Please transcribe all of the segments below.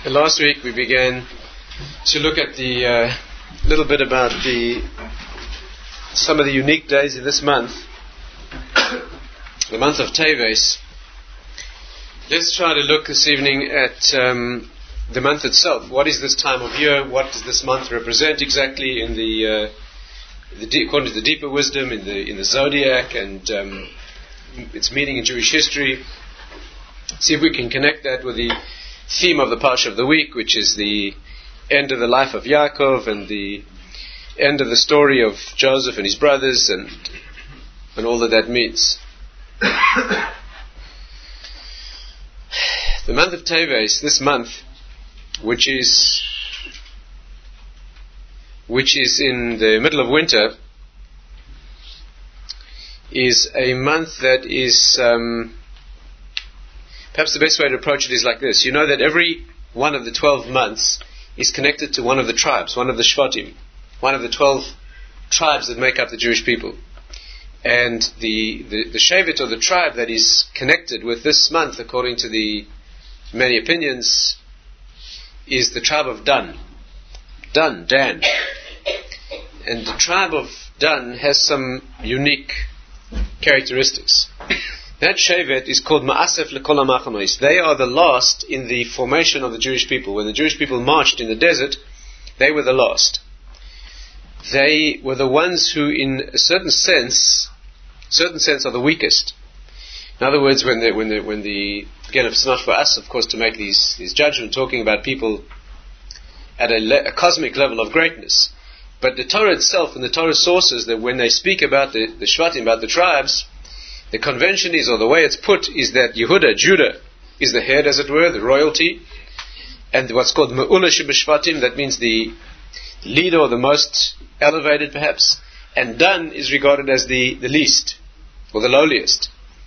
Last week we began to look at the little bit about some of the unique days in this month, the month of Teves. Let's try to look this evening at the month itself. What is this time of year? What does this month represent exactly in according to the deeper wisdom in the zodiac and its meaning in Jewish history? See if we can connect that with the theme of the Parsha of the week, which is the end of the life of Yaakov and the end of the story of Joseph and his brothers and all that means. The month of Teves, this month, which is in the middle of winter, is a month that is perhaps the best way to approach it is like this. You know that every one of the 12 months is connected to one of the tribes, one of the Shvatim, one of the 12 tribes that make up the Jewish people. And the Shevet, or the tribe that is connected with this month, according to the many opinions, is the tribe of Dan. Dan. And the tribe of Dan has some unique characteristics. That Shevet is called Ma'asef Lekol HaMachanois. They are the last in the formation of the Jewish people. When the Jewish people marched in the desert, they were the last. They were the ones who, in a certain sense, are the weakest. In other words, again, it's not for us, of course, to make these judgments, talking about people at a cosmic level of greatness. But the Torah itself and the Torah sources, that when they speak about the Shvatim, about the tribes, the convention is, or the way it's put, is that Judah, is the head, as it were, the royalty, and what's called Me'ula Shebeshvatim, that means the leader or the most elevated, perhaps, and Dan is regarded as the least, or the lowliest.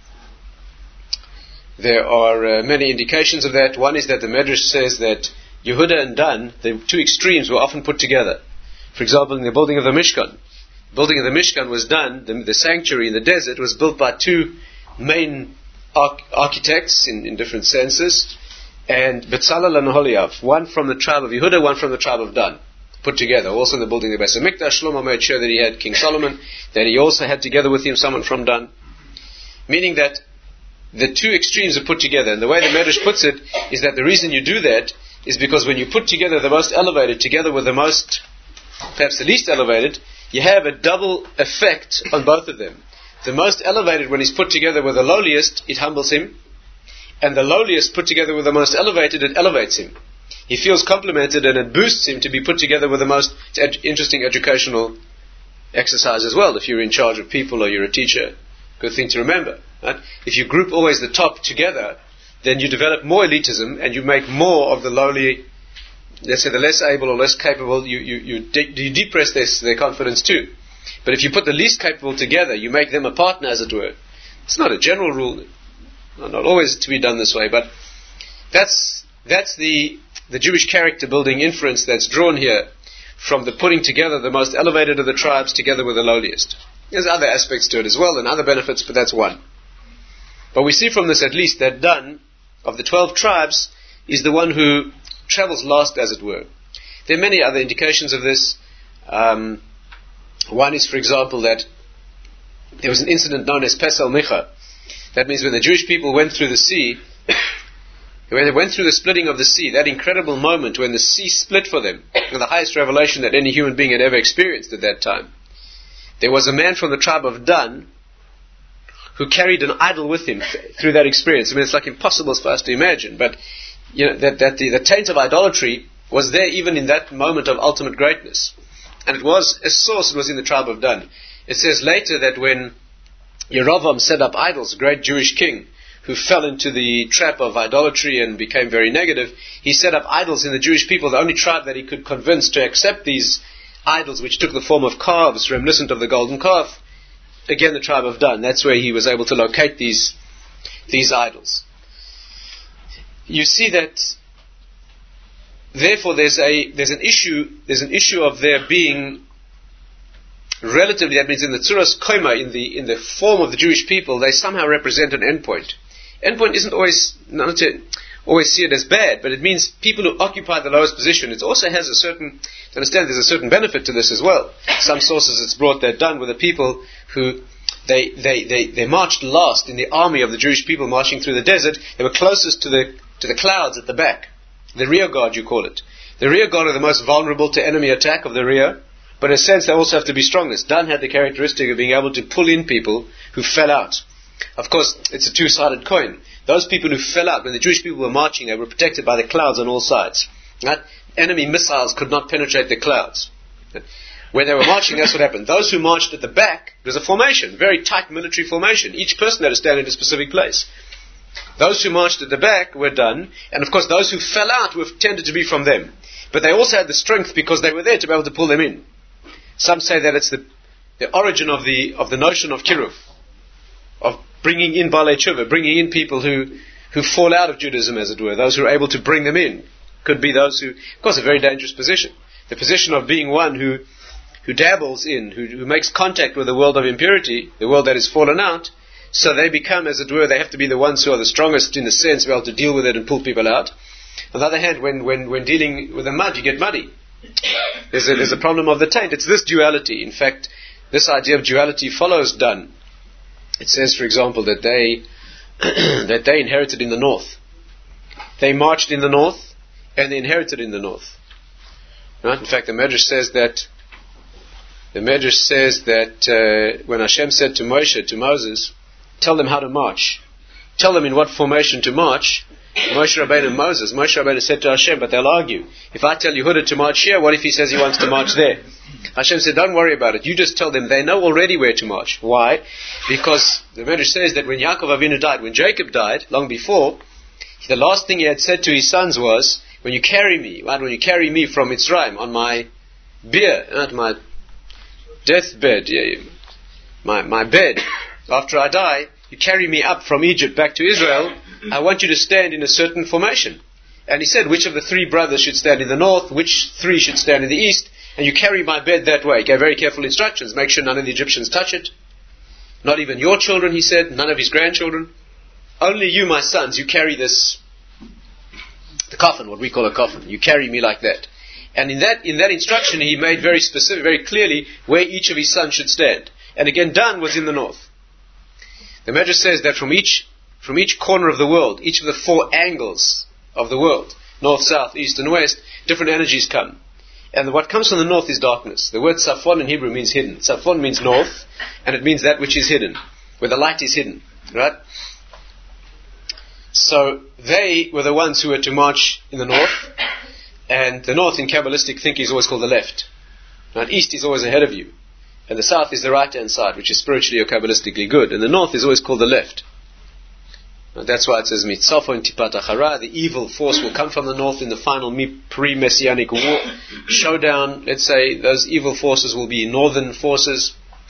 There are many indications of that. One is that the Medrash says that Yehuda and Dan, the two extremes, were often put together. For example, in the building of the Mishkan. The building of the Mishkan was done, the sanctuary in the desert was built by two main architects in different senses, and Betzalel and Oholiav, one from the tribe of Yehuda, one from the tribe of Dan, put together. Also in the building of the Beis HaMikdash, Shlomo made sure that he had King Solomon, that he also had together with him someone from Dan. Meaning that the two extremes are put together, and the way the Medrash puts it is that the reason you do that is because when you put together the most elevated together with the most, perhaps the least elevated, you have a double effect on both of them. The most elevated, when he's put together with the lowliest, it humbles him, and the lowliest put together with the most elevated, it elevates him. He feels complimented, and it boosts him to be put together with the most interesting educational exercise as well. If you're in charge of people or you're a teacher, good thing to remember. Right? If you group always the top together, then you develop more elitism, and you make more of the lowly, let's say the less able or less capable, you depress their confidence too. But if you put the least capable together, you make them a partner, as it were. It's not a general rule, not always to be done this way, but that's the Jewish character building inference that's drawn here from the putting together the most elevated of the tribes together with the lowliest. There's other aspects to it as well and other benefits, but that's one. But we see from this at least that Dan, of the 12 tribes, is the one who travels last, as it were. There are many other indications of this. One is, for example, that there was an incident known as Pesel Micha. That means when the Jewish people went through the sea, when they went through the splitting of the sea, that incredible moment when the sea split for them, and the highest revelation that any human being had ever experienced at that time, there was a man from the tribe of Dan who carried an idol with him through that experience. I mean, it's like impossible for us to imagine, but you know, that the taint of idolatry was there even in that moment of ultimate greatness. And it was a source, it was in the tribe of Dan. It says later that when Yerovam set up idols, a great Jewish king, who fell into the trap of idolatry and became very negative, he set up idols in the Jewish people, the only tribe that he could convince to accept these idols, which took the form of calves, reminiscent of the golden calf. Again, the tribe of Dan. That's where he was able to locate these idols. You see that, therefore, there's an issue of there being relatively, that means in the Tzuras Koima, in the form of the Jewish people, they somehow represent an endpoint. Endpoint isn't always, always see it as bad, but it means people who occupy the lowest position. It also has a certain, to understand, there's a certain benefit to this as well. Some sources it's brought that done with the people who they marched last in the army of the Jewish people marching through the desert. They were closest to the clouds at the back. The rear guard, you call it. The rear guard are the most vulnerable to enemy attack of the rear, but in a sense they also have to be strongest. Dan had the characteristic of being able to pull in people who fell out. Of course, it's a two-sided coin. Those people who fell out, when the Jewish people were marching, they were protected by the clouds on all sides. Right? Enemy missiles could not penetrate the clouds. When they were marching, that's what happened. Those who marched at the back, it was a formation, very tight military formation. Each person had to stand in a specific place. Those who marched at the back were done, and of course those who fell out tended to be from them. But they also had the strength because they were there to be able to pull them in. Some say that it's the origin of the notion of kiruv, of bringing in Balei Tshuva, bringing in people who fall out of Judaism, as it were, those who are able to bring them in. Could be those who, of course, a very dangerous position. The position of being one who dabbles in, who makes contact with the world of impurity, the world that has fallen out, so they become, as it were, they have to be the ones who are the strongest in the sense to be able to deal with it and pull people out. On the other hand, when dealing with the mud, you get muddy. There's a problem of the taint. It's this duality. In fact, this idea of duality follows Dan. It says, for example, that they inherited in the north. They marched in the north, and they inherited in the north. Right? In fact, the Medrash says that when Hashem said to Moshe, to Moses, tell them how to march. Tell them in what formation to march. Moshe Rabbeinu said to Hashem, but they'll argue. If I tell Yehuda to march here, what if he says he wants to march there? Hashem said, don't worry about it. You just tell them. They know already where to march. Why? Because the Medrash says that when Yaakov Avinu died, when Jacob died, long before, the last thing he had said to his sons was, when you carry me from Mitzrayim on my bier, not my deathbed, my bed, after I die, you carry me up from Egypt back to Israel, I want you to stand in a certain formation. And he said, which of the three brothers should stand in the north, which three should stand in the east, and you carry my bed that way. He gave very careful instructions. Make sure none of the Egyptians touch it. Not even your children, he said, none of his grandchildren. Only you, my sons, you carry this, the coffin, what we call a coffin. You carry me like that. And in that instruction, he made very specific, very clearly where each of his sons should stand. And again, Dan was in the north. The Medrash says that from each corner of the world, each of the four angles of the world, north, south, east, and west, different energies come. And what comes from the north is darkness. The word Safon in Hebrew means hidden. Safon means north, and it means that which is hidden, where the light is hidden. Right? So they were the ones who were to march in the north, and the north in Kabbalistic thinking is always called the left. Right? East is always ahead of you, and the south is the right-hand side, which is spiritually or Kabbalistically good, and the north is always called the left. And that's why it says Mitzafo in Tipat Achara, the evil force will come from the north in the final pre-messianic war showdown. Let's say those evil forces will be northern forces,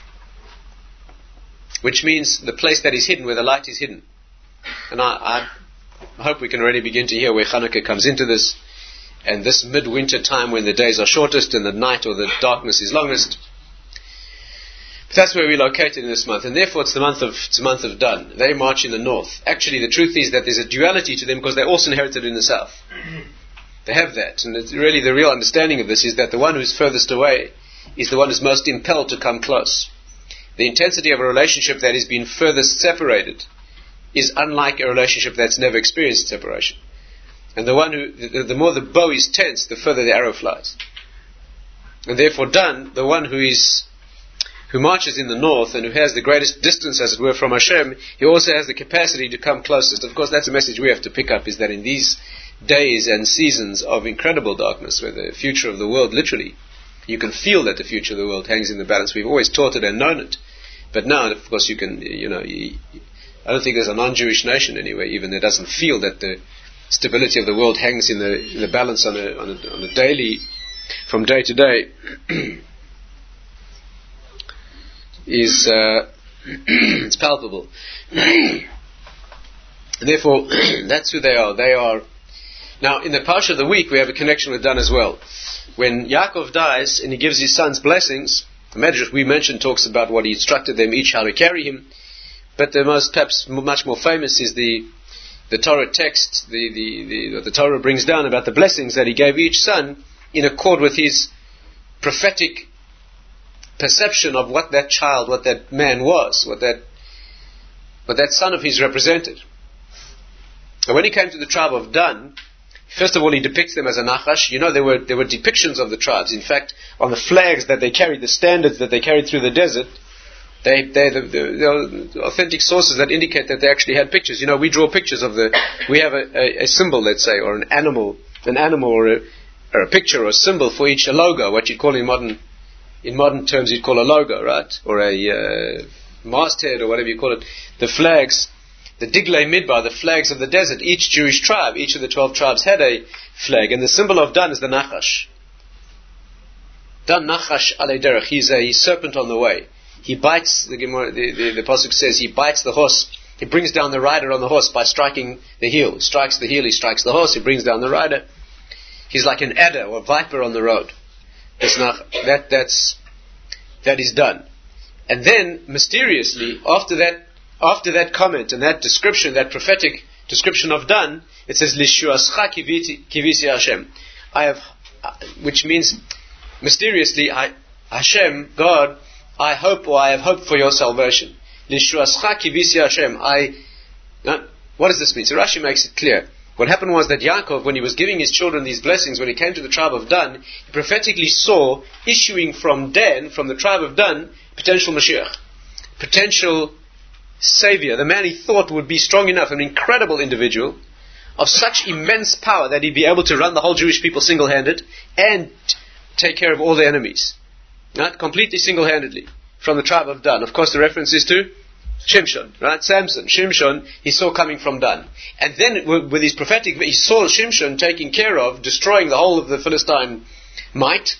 which means the place that is hidden, where the light is hidden. And I hope we can already begin to hear where Hanukkah comes into this, and this midwinter time when the days are shortest and the night or the darkness is longest. But that's where we're located in this month, and therefore it's the month of Dan. They march in the north. Actually, the truth is that there's a duality to them because they also inherited in the south. They have that, and it's really the real understanding of this is that the one who's furthest away is the one who's most impelled to come close. The intensity of a relationship that has been furthest separated is unlike a relationship that's never experienced separation. And the more the bow is tense, the further the arrow flies. And therefore Dan, the one who marches in the north and who has the greatest distance, as it were, from Hashem, he also has the capacity to come closest. Of course, that's a message we have to pick up, is that in these days and seasons of incredible darkness, where the future of the world, literally, you can feel that the future of the world hangs in the balance. We've always taught it and known it. But now, of course, I don't think there's a non-Jewish nation anywhere even that doesn't feel that the stability of the world hangs in the balance on a daily, from day to day. It's palpable. And therefore, that's who they are. They are. Now, in the Parsha of the week, we have a connection with Dan as well. When Yaakov dies and he gives his sons blessings, the Medrash we mentioned talks about what he instructed them each how to carry him. But the most, perhaps much more famous, is the the Torah text, the Torah brings down about the blessings that he gave each son in accord with his prophetic perception of what that child, what that man was, what that son of his represented. And when he came to the tribe of Dan, first of all he depicts them as a Nachash. You know, there were depictions of the tribes. In fact, on the flags that they carried, the standards that they carried through the desert, the authentic sources that indicate that they actually had pictures. You know, we draw pictures of we have a symbol, let's say, or an animal or a picture or a symbol for each, a logo, what you'd call in modern terms you'd call a logo, right? Or a masthead or whatever you call it. The flags, the Diglei Midbar, the flags of the desert, each Jewish tribe, each of the 12 tribes had a flag, and the symbol of Dan is the Nachash. Dan Nachash alei derech, he's a serpent on the way. He bites, the Pasuk says, he bites the horse. He brings down the rider on the horse by striking the heel. He strikes the heel, he strikes the horse, he brings down the rider. He's like an adder or viper on the road. That is done. And then, mysteriously, after that comment and that description, that prophetic description of Dan, it says, Lishuascha kivisi Hashem. Which means, mysteriously, Hashem, God, I hope, or I have hoped for your salvation. Lishuascha kivisi Hashem. What does this mean? So Rashi makes it clear. What happened was that Yaakov, when he was giving his children these blessings, when he came to the tribe of Dan, he prophetically saw issuing from Dan, from the tribe of Dan, potential Mashiach, potential Savior, the man he thought would be strong enough, an incredible individual, of such immense power that he'd be able to run the whole Jewish people single-handed and take care of all their enemies. Right? Completely single-handedly. From the tribe of Dan. Of course, the reference is to Shimshon, right? Samson. Shimshon, he saw coming from Dan. And then, with his prophetic, he saw Shimshon taking care of, destroying the whole of the Philistine might.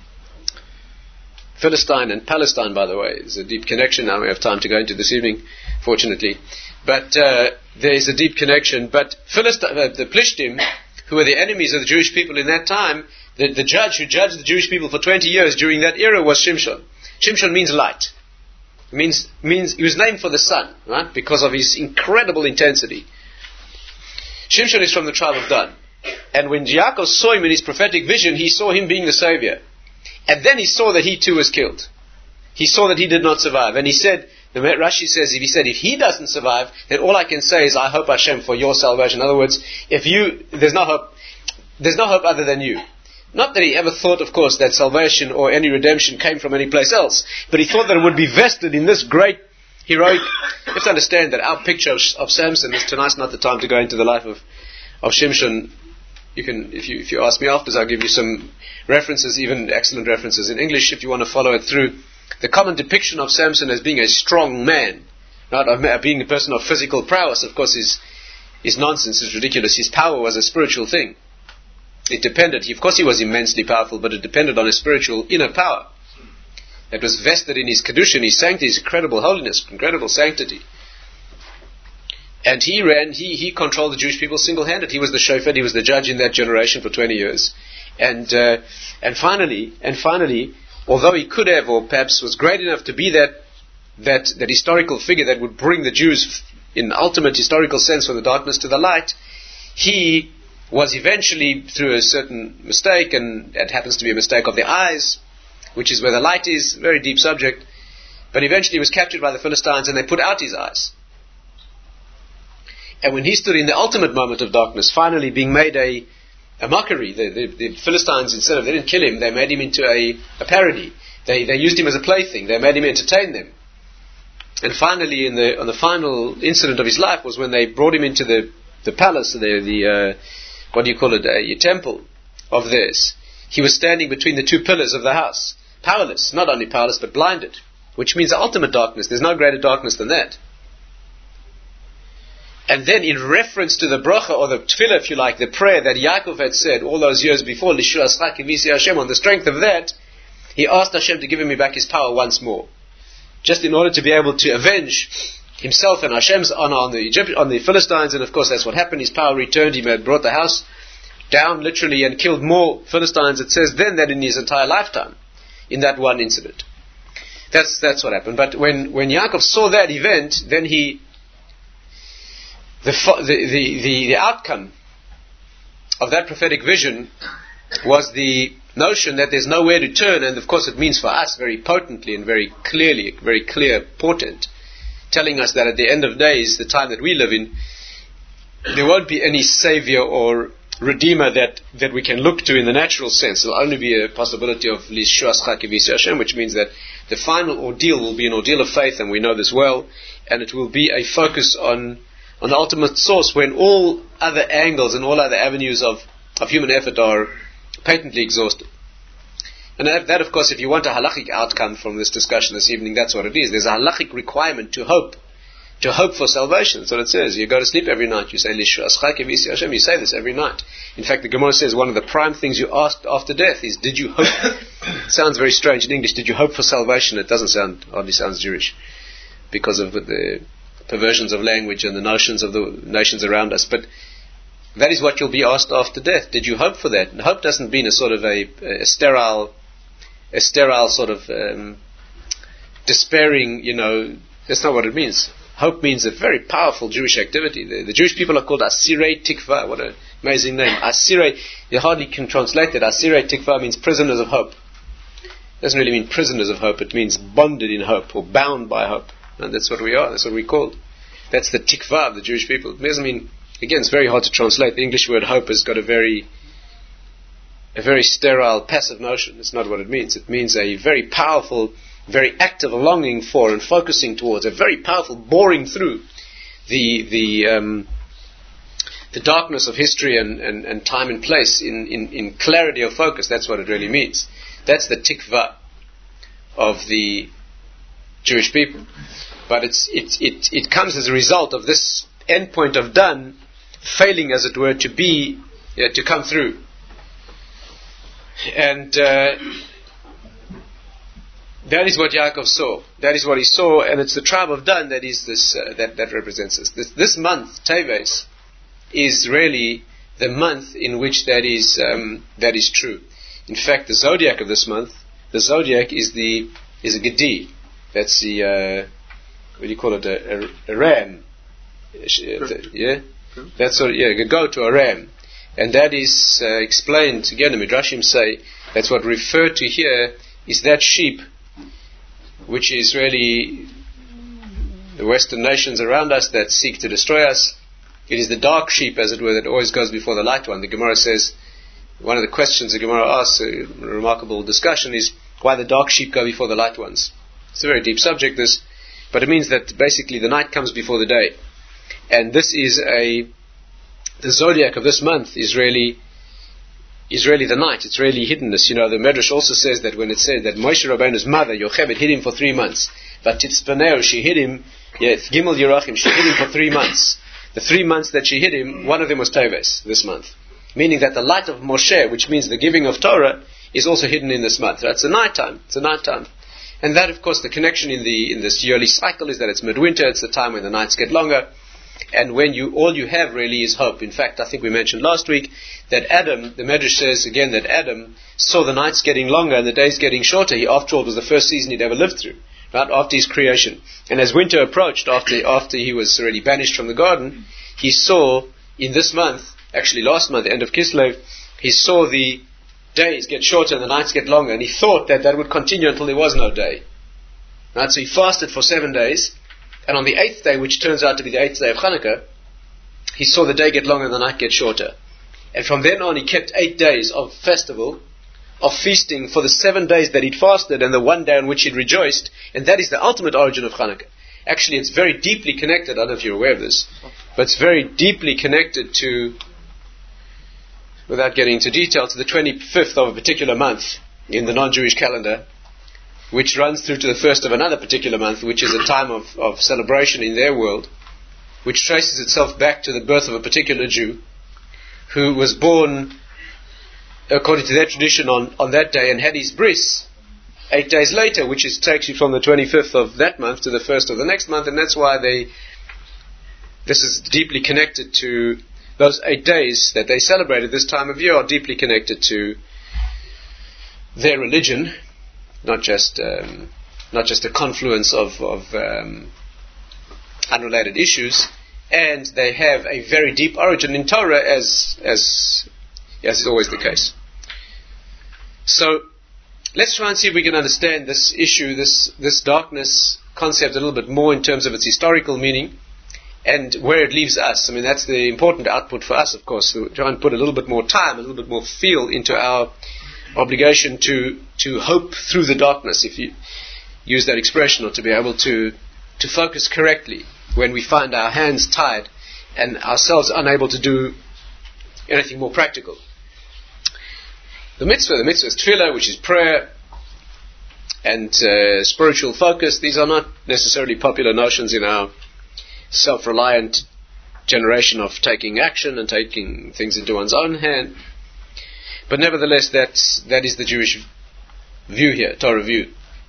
Philistine and Palestine, by the way, is a deep connection. Now we have time to go into this evening, fortunately. But there is a deep connection. But the Plishtim, who were the enemies of the Jewish people in that time, the judge who judged the Jewish people for 20 years during that era was Shimshon. Shimshon means light. It means he was named for the sun, right? Because of his incredible intensity. Shimshon is from the tribe of Dan. And when Yaakov saw him in his prophetic vision, he saw him being the Savior. And then he saw that he too was killed. He saw that he did not survive. And he said, the Rashi says, if he doesn't survive, then all I can say is, I hope Hashem for your salvation. In other words, there's no hope other than you. Not that he ever thought, of course, that salvation or any redemption came from any place else, but he thought that it would be vested in this great, heroic. You have to understand that our picture of Samson is, tonight's not the time to go into the life of Shimshon. You can, if you ask me afterwards, I'll give you some references, even excellent references in English, if you want to follow it through. The common depiction of Samson as being a strong man, not being a person of physical prowess, of course, is nonsense, is ridiculous. His power was a spiritual thing. It depended, of course he was immensely powerful, but it depended on a spiritual inner power that was vested in his kedushin, his sanctity, his incredible holiness, incredible sanctity. And he controlled the Jewish people single-handed. He was the shofet, he was the judge in that generation for 20 years. And finally, although he could have, or perhaps was great enough to be that historical figure that would bring the Jews, in ultimate historical sense, from the darkness to the light, he was eventually, through a certain mistake, and it happens to be a mistake of the eyes, which is where the light is, very deep subject, but eventually he was captured by the Philistines and they put out his eyes. And when he stood in the ultimate moment of darkness, finally being made a mockery, the Philistines, they didn't kill him, they made him into a parody. They used him as a plaything, they made him entertain them. And finally, on the final incident of his life was when they brought him into the palace, what do you call it, a temple of theirs. He was standing between the two pillars of the house, powerless, not only powerless but blinded, which means the ultimate darkness. There's no greater darkness than that. And then in reference to the bracha, or the tefillah, if you like, the prayer that Yaakov had said all those years before, Lishuascha kivisi Hashem, on the strength of that, he asked Hashem to give him back his power once more, just in order to be able to avenge himself and Hashem's honor on the Philistines. And of course that's what happened. His power returned. He had brought the house down literally and killed more Philistines, it says, then than in his entire lifetime, in that one incident. That's what happened. But when Yaakov saw that event, then he the outcome of that prophetic vision was the notion that there's nowhere to turn, and of course it means for us very potently and very clearly, very clear portent, telling us that at the end of days, the time that we live in, there won't be any savior or redeemer that we can look to in the natural sense. There'll only be a possibility of Lishuas Chakivis Hashem, which means that the final ordeal will be an ordeal of faith, and we know this well, and it will be a focus on the ultimate source when all other angles and all other avenues of human effort are patently exhausted. And that, of course, if you want a halachic outcome from this discussion this evening, that's what it is. There's a halachic requirement to hope for salvation. That's what it says. You go to sleep every night, you say, Lishuascha kivisi Hashem, you say this every night. In fact, the Gemara says one of the prime things you asked after death is, did you hope? It sounds very strange in English. Did you hope for salvation? It hardly sounds Jewish, because of the perversions of language and the notions of the nations around us. But that is what you'll be asked after death. Did you hope for that? And hope doesn't mean a sort of a sterile sort of despairing, that's not what it means. Hope means a very powerful Jewish activity. The Jewish people are called Asirei Tikva. What an amazing name. Asirei, you hardly can translate it. Asirei Tikva means prisoners of hope. It doesn't really mean prisoners of hope. It means bonded in hope or bound by hope. And that's what we are. That's what we're called. That's the Tikva of the Jewish people. It doesn't mean, again, it's very hard to translate. The English word hope has got a very sterile, passive notion. It's not what it means. It means a very powerful, very active longing for and focusing towards, a very powerful boring through the darkness of history and time and place in clarity of focus. That's what it really means. That's the tikva of the Jewish people. But it comes as a result of this endpoint of done failing, as it were, to come through. And that is what Yaakov saw. That is what he saw, and it's the tribe of Dan that is this that represents us. This month, Teves, is really the month in which that is true. In fact, the zodiac of this month, is a Gedi. That's the what do you call it? A ram. Yeah, that's what. Yeah, a goat or a ram. And that is explained, again, the Midrashim say, that's what referred to here is that sheep, which is really the Western nations around us that seek to destroy us. It is the dark sheep, as it were, that always goes before the light one. The Gemara says, one of the questions the Gemara asks, a remarkable discussion, is why the dark sheep go before the light ones. It's a very deep subject, this, but it means that basically the night comes before the day. And this is the zodiac of this month is really the night. It's really hiddenness. The Medrash also says that when it said that Moshe Rabbeinu's mother, Yocheved, hid him for 3 months. But Titzpaneo, she hid him, Gimel Yerachim, she hid him for 3 months. The 3 months that she hid him, one of them was Teves, this month. Meaning that the light of Moshe, which means the giving of Torah, is also hidden in this month. That's a nighttime. It's a nighttime. And that, of course, the connection in this yearly cycle is that it's midwinter, it's the time when the nights get longer. And when all you have really is hope. In fact, I think we mentioned last week that Adam, the Medrash says again that Adam saw the nights getting longer and the days getting shorter. He, after all, it was the first season he'd ever lived through, right after his creation. And as winter approached, after he was already banished from the garden, he saw in this month, actually last month, the end of Kislev, he saw the days get shorter and the nights get longer, and he thought that would continue until there was no day. Right? So he fasted for 7 days. And on the 8th day, which turns out to be the 8th day of Hanukkah, he saw the day get longer and the night get shorter. And from then on, he kept 8 days of festival, of feasting for the 7 days that he'd fasted and the 1 day on which he'd rejoiced. And that is the ultimate origin of Hanukkah. Actually, it's very deeply connected, I don't know if you're aware of this, but it's very deeply connected to, without getting into detail, to the 25th of a particular month in the non-Jewish calendar, which runs through to the first of another particular month, which is a time of celebration in their world, which traces itself back to the birth of a particular Jew, who was born, according to their tradition, on that day, and had his bris 8 days later, which takes you from the 25th of that month to the 1st of the next month, and that's why this is deeply connected to those 8 days that they celebrated this time of year, are deeply connected to their religion. Not just a confluence of unrelated issues, and they have a very deep origin in Torah, as is always the case. So, let's try and see if we can understand this issue, this darkness concept a little bit more in terms of its historical meaning and where it leaves us. I mean, that's the important output for us, of course. We try and put a little bit more time, a little bit more feel into our obligation to hope through the darkness, if you use that expression, or to be able to focus correctly when we find our hands tied and ourselves unable to do anything more practical. The mitzvah is tefillah, which is prayer and spiritual focus. These are not necessarily popular notions in our self-reliant generation of taking action and taking things into one's own hand. But nevertheless, that is the Jewish view here, Torah view.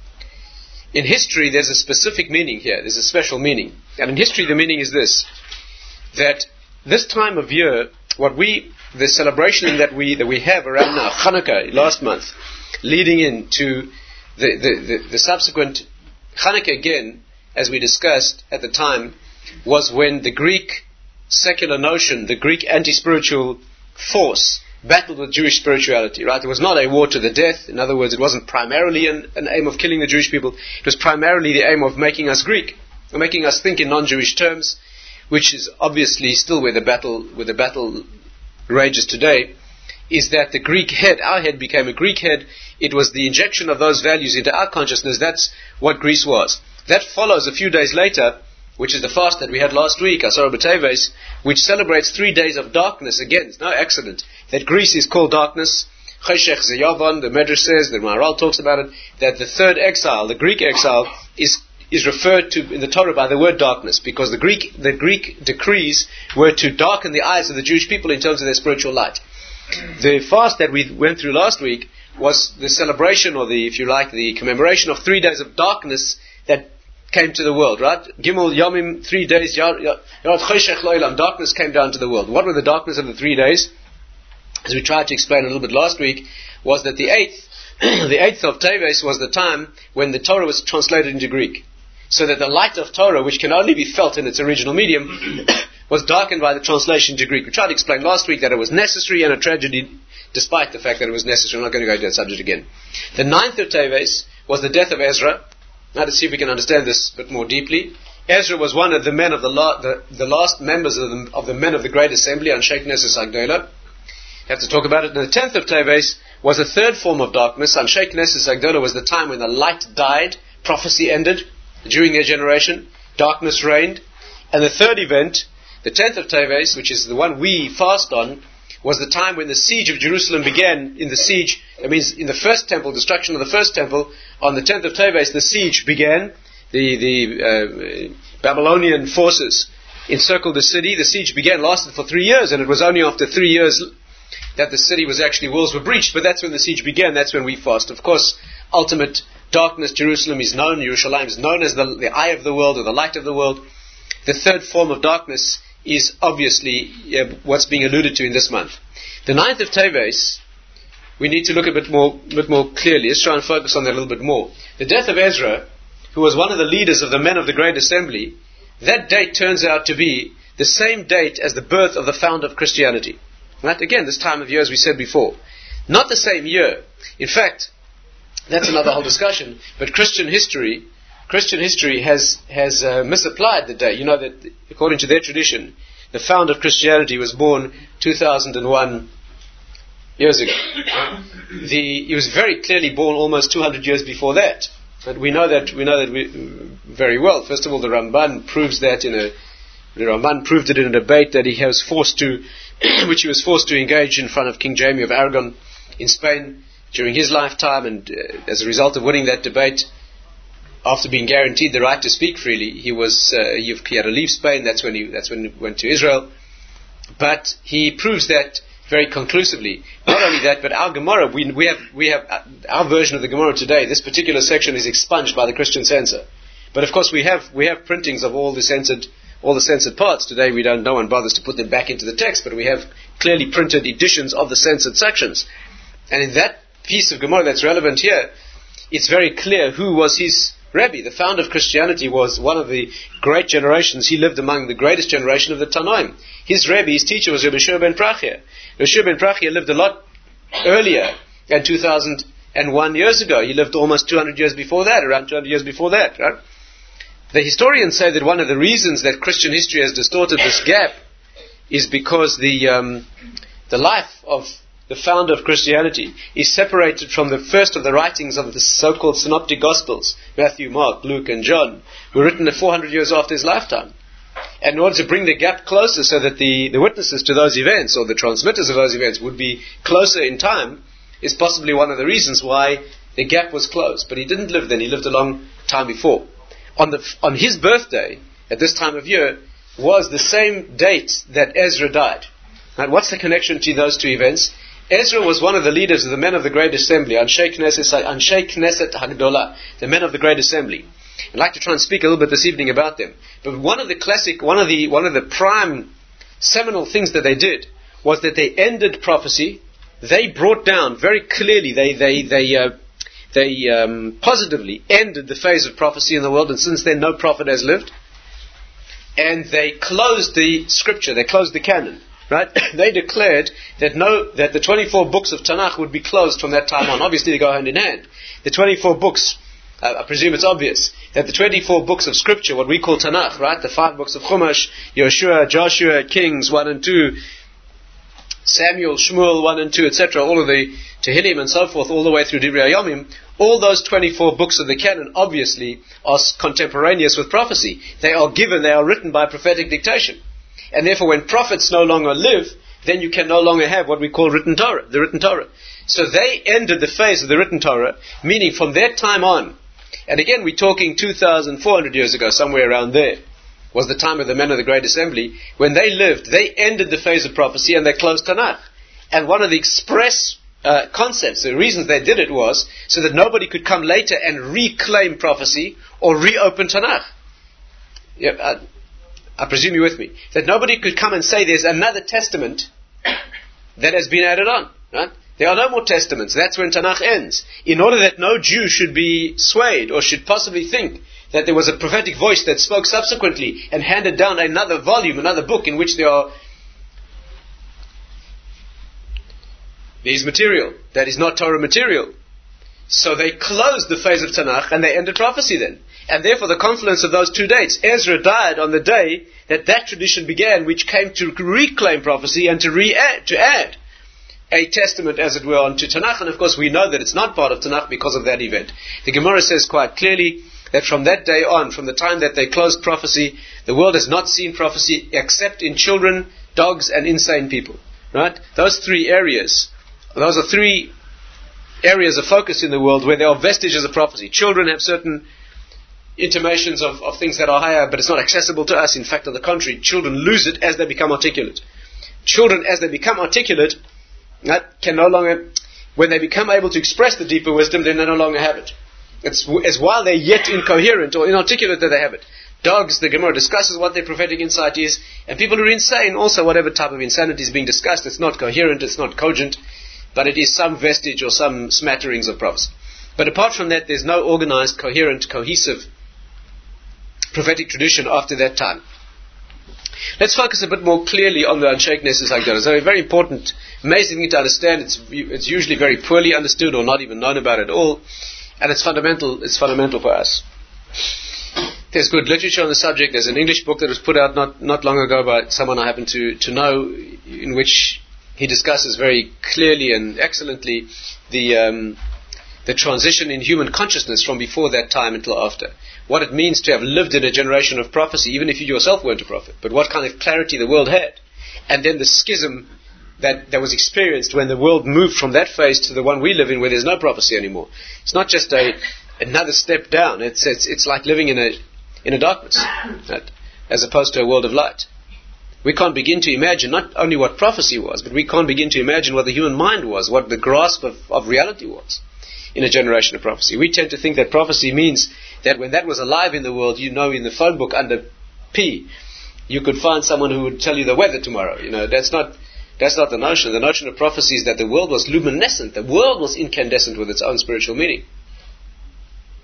In history, there's a specific meaning here. There's a special meaning. And in history, the meaning is this, that this time of year, the celebration that we have around now, Hanukkah, last month, leading into the subsequent Hanukkah again, as we discussed at the time, was when the Greek secular notion, the Greek anti-spiritual force, battled with Jewish spirituality, right? It was not a war to the death. In other words, it wasn't primarily an aim of killing the Jewish people. It was primarily the aim of making us Greek, or making us think in non-Jewish terms, which is obviously still where the battle rages today, is that the Greek head, our head, became a Greek head. It was the injection of those values into our consciousness. That's what Greece was. That follows a few days later, which is the fast that we had last week, Asara B'Teves, which celebrates 3 days of darkness. Again, it's no accident that Greece is called darkness. Cheshech Zeyavan, the Medrash says, the Maharal talks about it, that the third exile, the Greek exile, is referred to in the Torah by the word darkness, because the Greek decrees were to darken the eyes of the Jewish people in terms of their spiritual light. The fast that we went through last week was the celebration, or the commemoration of 3 days of darkness that came to the world, right? Gimel Yomim, 3 days, darkness came down to the world. What were the darkness of the 3 days? As we tried to explain a little bit last week, was that the 8th of Teves was the time when the Torah was translated into Greek. So that the light of Torah, which can only be felt in its original medium, was darkened by the translation to Greek. We tried to explain last week that it was necessary and a tragedy, despite the fact that it was necessary. I'm not going to go into that subject again. The 9th of Teves was the death of Ezra. Now to see if we can understand this a bit more deeply. Ezra was one of the men of the last members of the men of the Great Assembly on Sheikh Knesset Agdola. Have to talk about it. And the 10th of Teves was a third form of darkness. On Sheikh Knesset Agdola was the time when the light died, prophecy ended. During their generation, darkness reigned. And the third event, the 10th of Teves, which is the one we fast on, was the time when the siege of Jerusalem began. In the siege, that means in the first temple, destruction of the first temple, on the 10th of Teves, the siege began. The Babylonian forces encircled the city. The siege lasted for 3 years, and it was only after 3 years that the city walls were breached. But that's when the siege began. That's when we fast. Of course, ultimate darkness, Jerusalem is known, Yerushalayim is known as the eye of the world, or the light of the world. The third form of darkness is obviously what's being alluded to in this month. The 9th of Teves, we need to look a bit more clearly. Let's try and focus on that a little bit more. The death of Ezra, who was one of the leaders of the men of the Great Assembly, that date turns out to be the same date as the birth of the founder of Christianity. Right? Again, this time of year, as we said before. Not the same year. In fact, that's another whole discussion. But Christian history has misapplied the date. You know that according to their tradition, the founder of Christianity was born 2001 years ago. He was very clearly born almost 200 years before that. But we know that very well. First of all, the Ramban proves that the Ramban proved it in a debate that he was forced to, which he was forced to engage in front of King Jaime of Aragon in Spain during his lifetime, and as a result of winning that debate, after being guaranteed the right to speak freely, he had to leave Spain. That's when he went to Israel. But he proves that very conclusively. Not only that, but our Gemara, we have our version of the Gemara today. This particular section is expunged by the Christian censor. But of course, we have printings of all the censored parts today. No one bothers to put them back into the text, but we have clearly printed editions of the censored sections. And in that piece of Gemara that's relevant here, it's very clear who was his Rebbe, the founder of Christianity, was one of the great generations. He lived among the greatest generation of the Tanoim. His Rebbe, his teacher, was Rebbe Shua ben Prachia. Rebbe Shua ben Prachia lived a lot earlier than 2001 years ago. He lived almost 200 years before that, around 200 years before that. Right? The historians say that one of the reasons that Christian history has distorted this gap is because the life of the founder of Christianity is separated from the first of the writings of the so-called synoptic gospels, Matthew, Mark, Luke and John, were written 400 years after his lifetime. And in order to bring the gap closer so that the witnesses to those events, or the transmitters of those events, would be closer in time, is possibly one of the reasons why the gap was closed. But he didn't live then, he lived a long time before. On his birthday, at this time of year, was the same date that Ezra died. Now, what's the connection to those two events? Ezra was one of the leaders of the men of the Great Assembly, Anshe Knesset Hagdolah, the men of the Great Assembly. I'd like to try and speak a little bit this evening about them. But one of the prime seminal things that they did was that they ended prophecy. They brought down very clearly, they positively ended the phase of prophecy in the world, and since then no prophet has lived. And they closed the scripture, they closed the canon. Right? They declared that the 24 books of Tanakh would be closed from that time on. Obviously, they go hand in hand. The 24 books, I presume it's obvious that the 24 books of Scripture, what we call Tanakh, right? The 5 books of Chumash, Yoshua, Joshua, Kings 1 and 2, Samuel, Shmuel 1 and 2, etc., all of the Tehillim and so forth, all the way through Divrei Hayomim. All those 24 books of the canon, obviously, are contemporaneous with prophecy. They are written by prophetic dictation. And therefore, when prophets no longer live, then you can no longer have what we call written Torah, the written Torah. So they ended the phase of the written Torah, meaning from that time on, and again we're talking 2,400 years ago, somewhere around there, was the time of the men of the Great Assembly. When they lived, they ended the phase of prophecy and they closed Tanakh. And one of the express concepts, the reasons they did it was so that nobody could come later and reclaim prophecy or reopen Tanakh. I presume you're with me. That nobody could come and say there's another testament that has been added on. Right? There are no more testaments. That's when Tanakh ends. In order that no Jew should be swayed or should possibly think that there was a prophetic voice that spoke subsequently and handed down another volume, another book in which there's material that is not Torah material. So they closed the phase of Tanakh and they ended prophecy then. And therefore the confluence of those two dates, Ezra died on the day that tradition began, which came to reclaim prophecy and to add a testament, as it were, onto Tanakh. And of course we know that it's not part of Tanakh because of that event. The Gemara says quite clearly that from that day on, from the time that they closed prophecy, the world has not seen prophecy except in children, dogs and insane people. Right? Those are three areas of focus in the world where there are vestiges of prophecy. Children have certain intimations of things that are higher, but it's not accessible to us. In fact, on the contrary, children lose it as they become articulate. Children, as they become articulate, can no longer, when they become able to express the deeper wisdom, then they no longer have it. It's while they're yet incoherent or inarticulate that they have it. Dogs, the Gemara discusses what their prophetic insight is, and people who are insane, also whatever type of insanity is being discussed, it's not coherent, it's not cogent, but it is some vestige or some smatterings of prophecy. But apart from that, there's no organized, coherent, cohesive prophetic tradition after that time. Let's focus a bit more clearly on the Anshe Knesset Hagdolah. It's a very important, amazing thing to understand. It's usually very poorly understood or not even known about at all, and it's fundamental for us. There's good literature on the subject. There's an English book that was put out not long ago by someone I happen to know, in which he discusses very clearly and excellently the transition in human consciousness from before that time until after. What it means to have lived in a generation of prophecy, even if you yourself weren't a prophet, but what kind of clarity the world had. And then the schism that was experienced when the world moved from that phase to the one we live in, where there's no prophecy anymore. It's not just another step down. It's like living in a darkness, right? As opposed to a world of light. We can't begin to imagine not only what prophecy was, but we can't begin to imagine what the human mind was, what the grasp of reality was in a generation of prophecy. We tend to think that prophecy means that when that was alive in the world, in the phone book under P, you could find someone who would tell you the weather tomorrow. That's not the notion. The notion of prophecy is that the world was luminescent. The world was incandescent with its own spiritual meaning.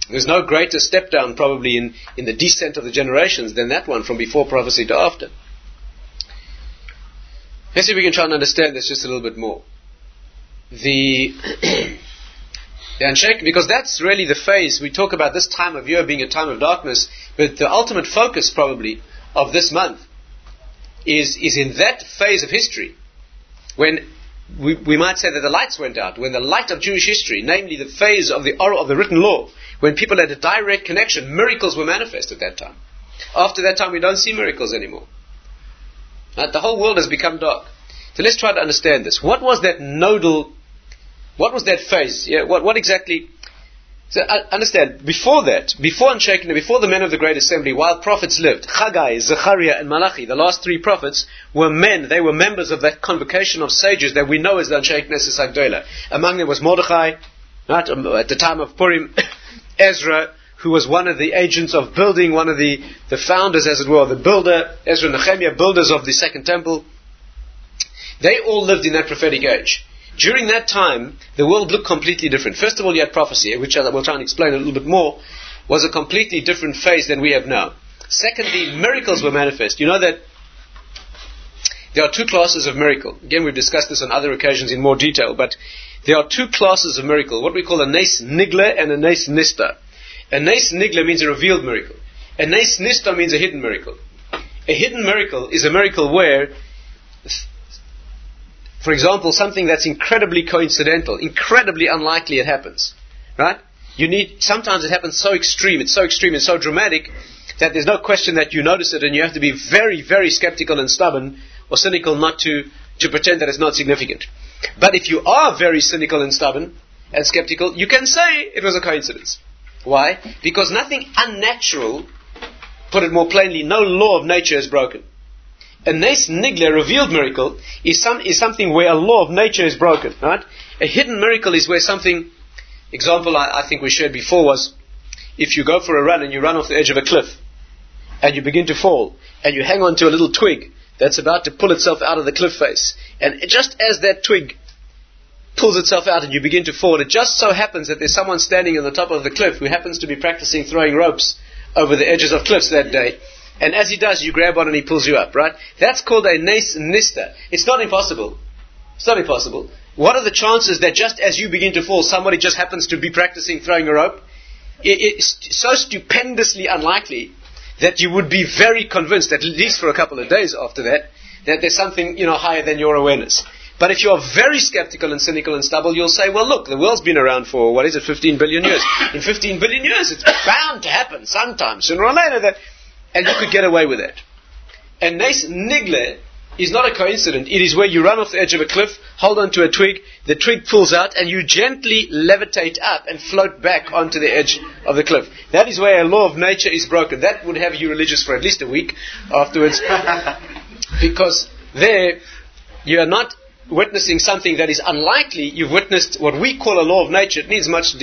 There's no greater step down probably in the descent of the generations than that one from before prophecy to after. Let's see if we can try and understand this just a little bit more. The Anshekin, because that's really the phase, we talk about this time of year being a time of darkness, but the ultimate focus probably of this month is in that phase of history when we might say that the lights went out, when the light of Jewish history, namely the phase of the written law, when people had a direct connection, miracles were manifest at that time. After that time we don't see miracles anymore. Right? The whole world has become dark. So let's try to understand this. What was that phase? Yeah, what exactly? So understand, before that, before Anshekin, before the men of the Great Assembly, while prophets lived, Haggai, Zechariah and Malachi, the last three prophets, were men, they were members of that convocation of sages that we know as the Anshekin Knesset Agdola. Among them was Mordechai, right, at the time of Purim, Ezra, who was one of the agents of building, one of the founders, as it were, the builder, Ezra and Nehemiah, builders of the Second Temple. They all lived in that prophetic age. During that time, the world looked completely different. First of all, you had prophecy, which I will try and explain a little bit more, was a completely different phase than we have now. Secondly, miracles were manifest. You know that there are two classes of miracle. Again, we've discussed this on other occasions in more detail, but there are two classes of miracle, what we call a nes nigla and a nes nista. A nes nigla means a revealed miracle. A nes nista means a hidden miracle. A hidden miracle is a miracle where, for example, something that's incredibly coincidental, incredibly unlikely it happens. Right? Sometimes it happens so extreme and so dramatic that there's no question that you notice it, and you have to be very, very skeptical and stubborn or cynical not to pretend that it's not significant. But if you are very cynical and stubborn and skeptical, you can say it was a coincidence. Why? Because nothing unnatural, put it more plainly, no law of nature is broken. A nes nigla, revealed miracle, is something where a law of nature is broken. Right? A hidden miracle is where something, example I think we shared before was, if you go for a run and you run off the edge of a cliff, and you begin to fall, and you hang on to a little twig that's about to pull itself out of the cliff face, and just as that twig pulls itself out and you begin to fall, it just so happens that there's someone standing on the top of the cliff who happens to be practicing throwing ropes over the edges of cliffs that day. And as he does, you grab on and he pulls you up, right? That's called a nes nista. It's not impossible. It's not impossible. What are the chances that just as you begin to fall, somebody just happens to be practicing throwing a rope? It's so stupendously unlikely that you would be very convinced, at least for a couple of days after that there's something, higher than your awareness. But if you're very skeptical and cynical and stubborn, you'll say, well, look, the world's been around for, 15 billion years. In 15 billion years, it's bound to happen sometime, sooner or later, and you could get away with that. And nes nigla is not a coincidence. It is where you run off the edge of a cliff, hold on to a twig, the twig pulls out, and you gently levitate up and float back onto the edge of the cliff. That is where a law of nature is broken. That would have you religious for at least a week afterwards. Because there, you are not witnessing something that is unlikely. You've witnessed what we call a law of nature. It needs much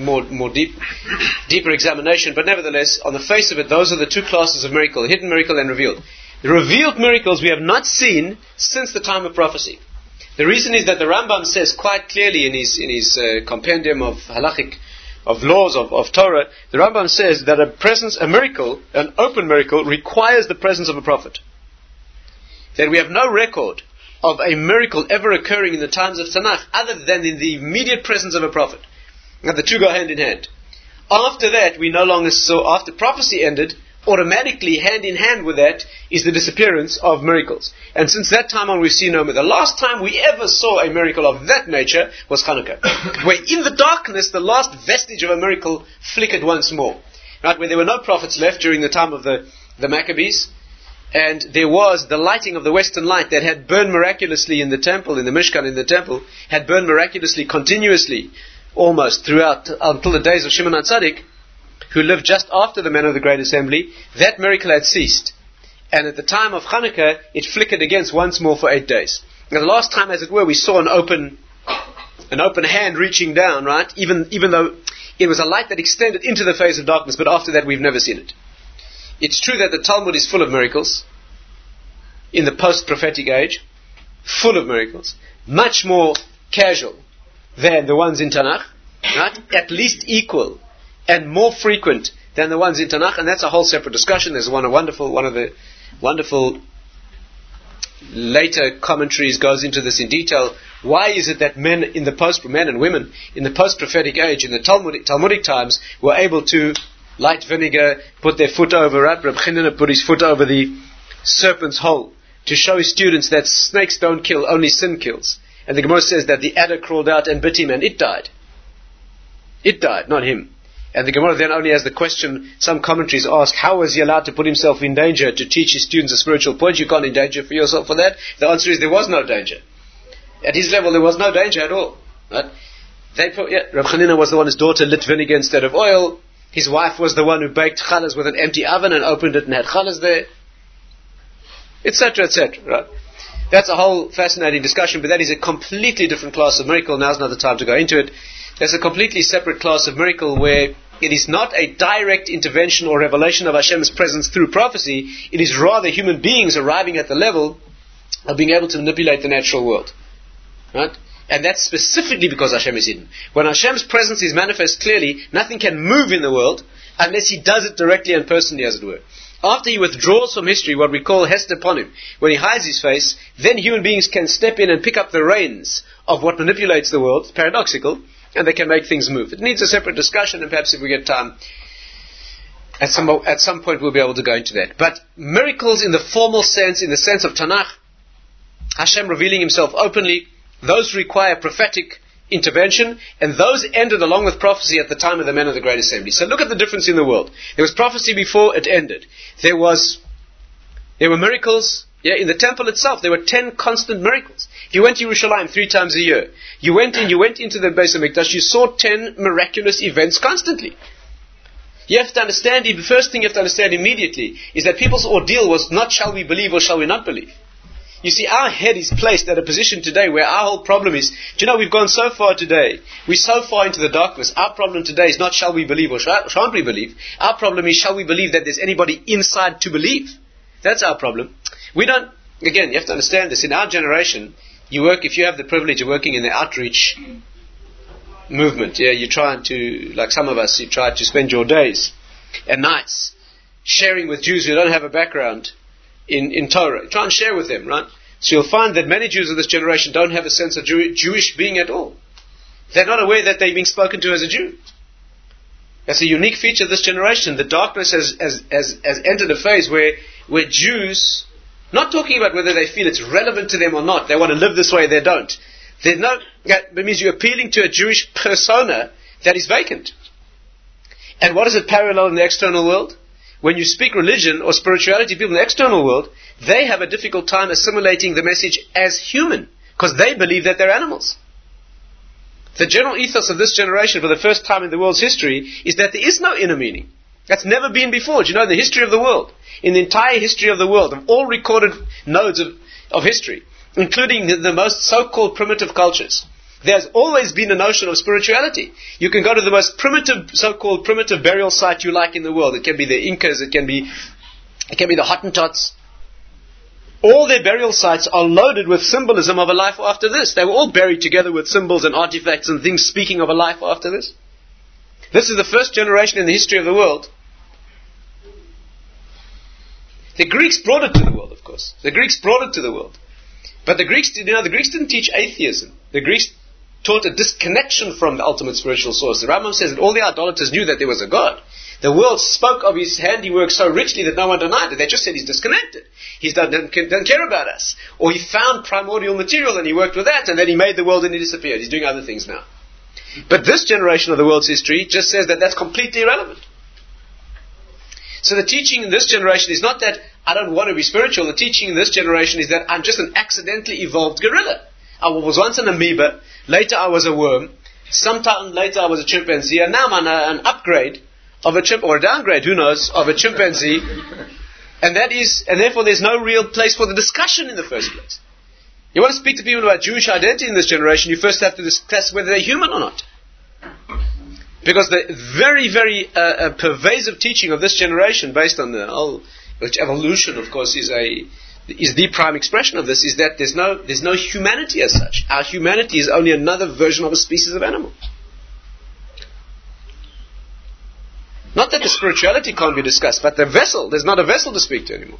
deeper examination, but nevertheless, on the face of it, those are the two classes of miracle, hidden miracle and revealed. The revealed miracles we have not seen since the time of prophecy. The reason is that the Rambam says quite clearly in his compendium of halachic, of laws of Torah, the Rambam says that a miracle, an open miracle, requires the presence of a prophet. That we have no record of a miracle ever occurring in the times of Tanakh other than in the immediate presence of a prophet. Now the two go hand in hand. After that, we no longer saw, after prophecy ended, automatically hand in hand with that is the disappearance of miracles. And since that time on we've seen no more. The last time we ever saw a miracle of that nature was Hanukkah. Where in the darkness the last vestige of a miracle flickered once more. Right, where there were no prophets left during the time of the Maccabees, and there was the lighting of the western light that had burned miraculously in the temple, in the Mishkan, in the temple, had burned miraculously, continuously, almost throughout, until the days of Shimon HaTzadik, who lived just after the men of the Great Assembly. That miracle had ceased. And at the time of Hanukkah, it flickered against once more for 8 days. Now the last time, as it were, we saw an open hand reaching down, right? Even though it was a light that extended into the face of darkness, but after that we've never seen it. It's true that the Talmud is full of miracles in the post-prophetic age, full of miracles, much more casual than the ones in Tanakh, right? At least equal and more frequent than the ones in Tanakh, and that's a whole separate discussion. There's one of the wonderful later commentaries goes into this in detail. Why is it that men and women in the post-prophetic age, in the Talmudic times, were able to light vinegar, put their foot over, right? Reb Chanina put his foot over the serpent's hole to show his students that snakes don't kill, only sin kills. And the Gemara says that the adder crawled out and bit him and it died. It died, not him. And the Gemara then only has the question, some commentaries ask, how was he allowed to put himself in danger to teach his students a spiritual point? You can't endanger for yourself for that. The answer is there was no danger. At his level there was no danger at all. Right? Reb Chanina was the one whose daughter lit vinegar instead of oil. His wife was the one who baked challahs with an empty oven and opened it and had challahs there. Etc., etc. Right? That's a whole fascinating discussion, but that is a completely different class of miracle. Now's not the time to go into it. There's a completely separate class of miracle where it is not a direct intervention or revelation of Hashem's presence through prophecy. It is rather human beings arriving at the level of being able to manipulate the natural world. Right? And that's specifically because Hashem is hidden. When Hashem's presence is manifest clearly, nothing can move in the world unless He does it directly and personally, as it were. After He withdraws from history, what we call hester upon Him, when He hides His face, then human beings can step in and pick up the reins of what manipulates the world. It's paradoxical. And they can make things move. It needs a separate discussion, and perhaps if we get time, at some point we'll be able to go into that. But miracles in the formal sense, in the sense of Tanakh, Hashem revealing Himself openly, those require prophetic intervention, and those ended along with prophecy at the time of the men of the Great Assembly. So look at the difference in the world. There was prophecy before it ended. There were miracles. In the temple itself, there were 10 constant miracles. If you went to Yerushalayim 3 times a year, you went into the Beis HaMikdash, you saw 10 miraculous events constantly. You have to understand, the first thing you have to understand immediately is that people's ordeal was not shall we believe or shall we not believe. You see, our head is placed at a position today where our whole problem is, we've gone so far today, we're so far into the darkness, our problem today is not shall we believe or shan't we believe, our problem is shall we believe that there's anybody inside to believe. That's our problem. You have to understand this. In our generation, if you have the privilege of working in the outreach movement, you're trying to, like some of us, you try to spend your days and nights sharing with Jews who don't have a background in Torah. Try and share with them, right? So you'll find that many Jews of this generation don't have a sense of Jewish being at all. They're not aware that they're being spoken to as a Jew. That's a unique feature of this generation. The darkness has entered a phase where Jews, not talking about whether they feel it's relevant to them or not, they want to live this way, they don't. That means you're appealing to a Jewish persona that is vacant. And what is it parallel in the external world? When you speak religion or spirituality, people in the external world, they have a difficult time assimilating the message as human, because they believe that they're animals. The general ethos of this generation, for the first time in the world's history, is that there is no inner meaning. That's never been before. In the history of the world, in the entire history of the world, of all recorded nodes of history, including the most so-called primitive cultures, there's always been a notion of spirituality. You can go to the most primitive, so-called primitive burial site you like in the world. It can be the Incas, it can be the Hottentots. All their burial sites are loaded with symbolism of a life after this. They were all buried together with symbols and artifacts and things speaking of a life after this. This is the first generation in the history of the world. The Greeks brought it to the world, of course. The Greeks brought it to the world. But the Greeks didn't teach atheism. The Greeks taught a disconnection from the ultimate spiritual source. The Rambam says that all the idolaters knew that there was a God. The world spoke of His handiwork so richly that no one denied it. They just said He's disconnected. He doesn't care about us. Or He found primordial material and He worked with that, and then He made the world and He disappeared. He's doing other things now. But this generation of the world's history just says that that's completely irrelevant. So the teaching in this generation is not that I don't want to be spiritual. The teaching in this generation is that I'm just an accidentally evolved gorilla. I was once an amoeba, later I was a worm, sometime later I was a chimpanzee, and now I'm an upgrade of a chimp, or a downgrade, who knows, of a chimpanzee. And therefore there's no real place for the discussion in the first place. You want to speak to people about Jewish identity in this generation, you first have to discuss whether they're human or not. Because the very, very pervasive teaching of this generation, based on the whole, which evolution, of course, is the prime expression of this, is that there's no humanity as such. Our humanity is only another version of a species of animal. Not that the spirituality can't be discussed, but the vessel, there's not a vessel to speak to anymore.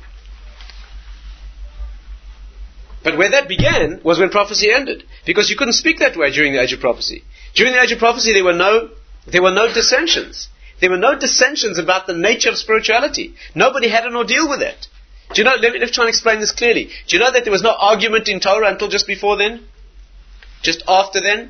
But where that began was when prophecy ended. Because you couldn't speak that way during the age of prophecy. During the age of prophecy there were no dissensions. There were no dissensions about the nature of spirituality. Nobody had an ordeal with that. Do you know, let me try and explain this clearly. Do you know that there was no argument in Torah until just before then? Just after then?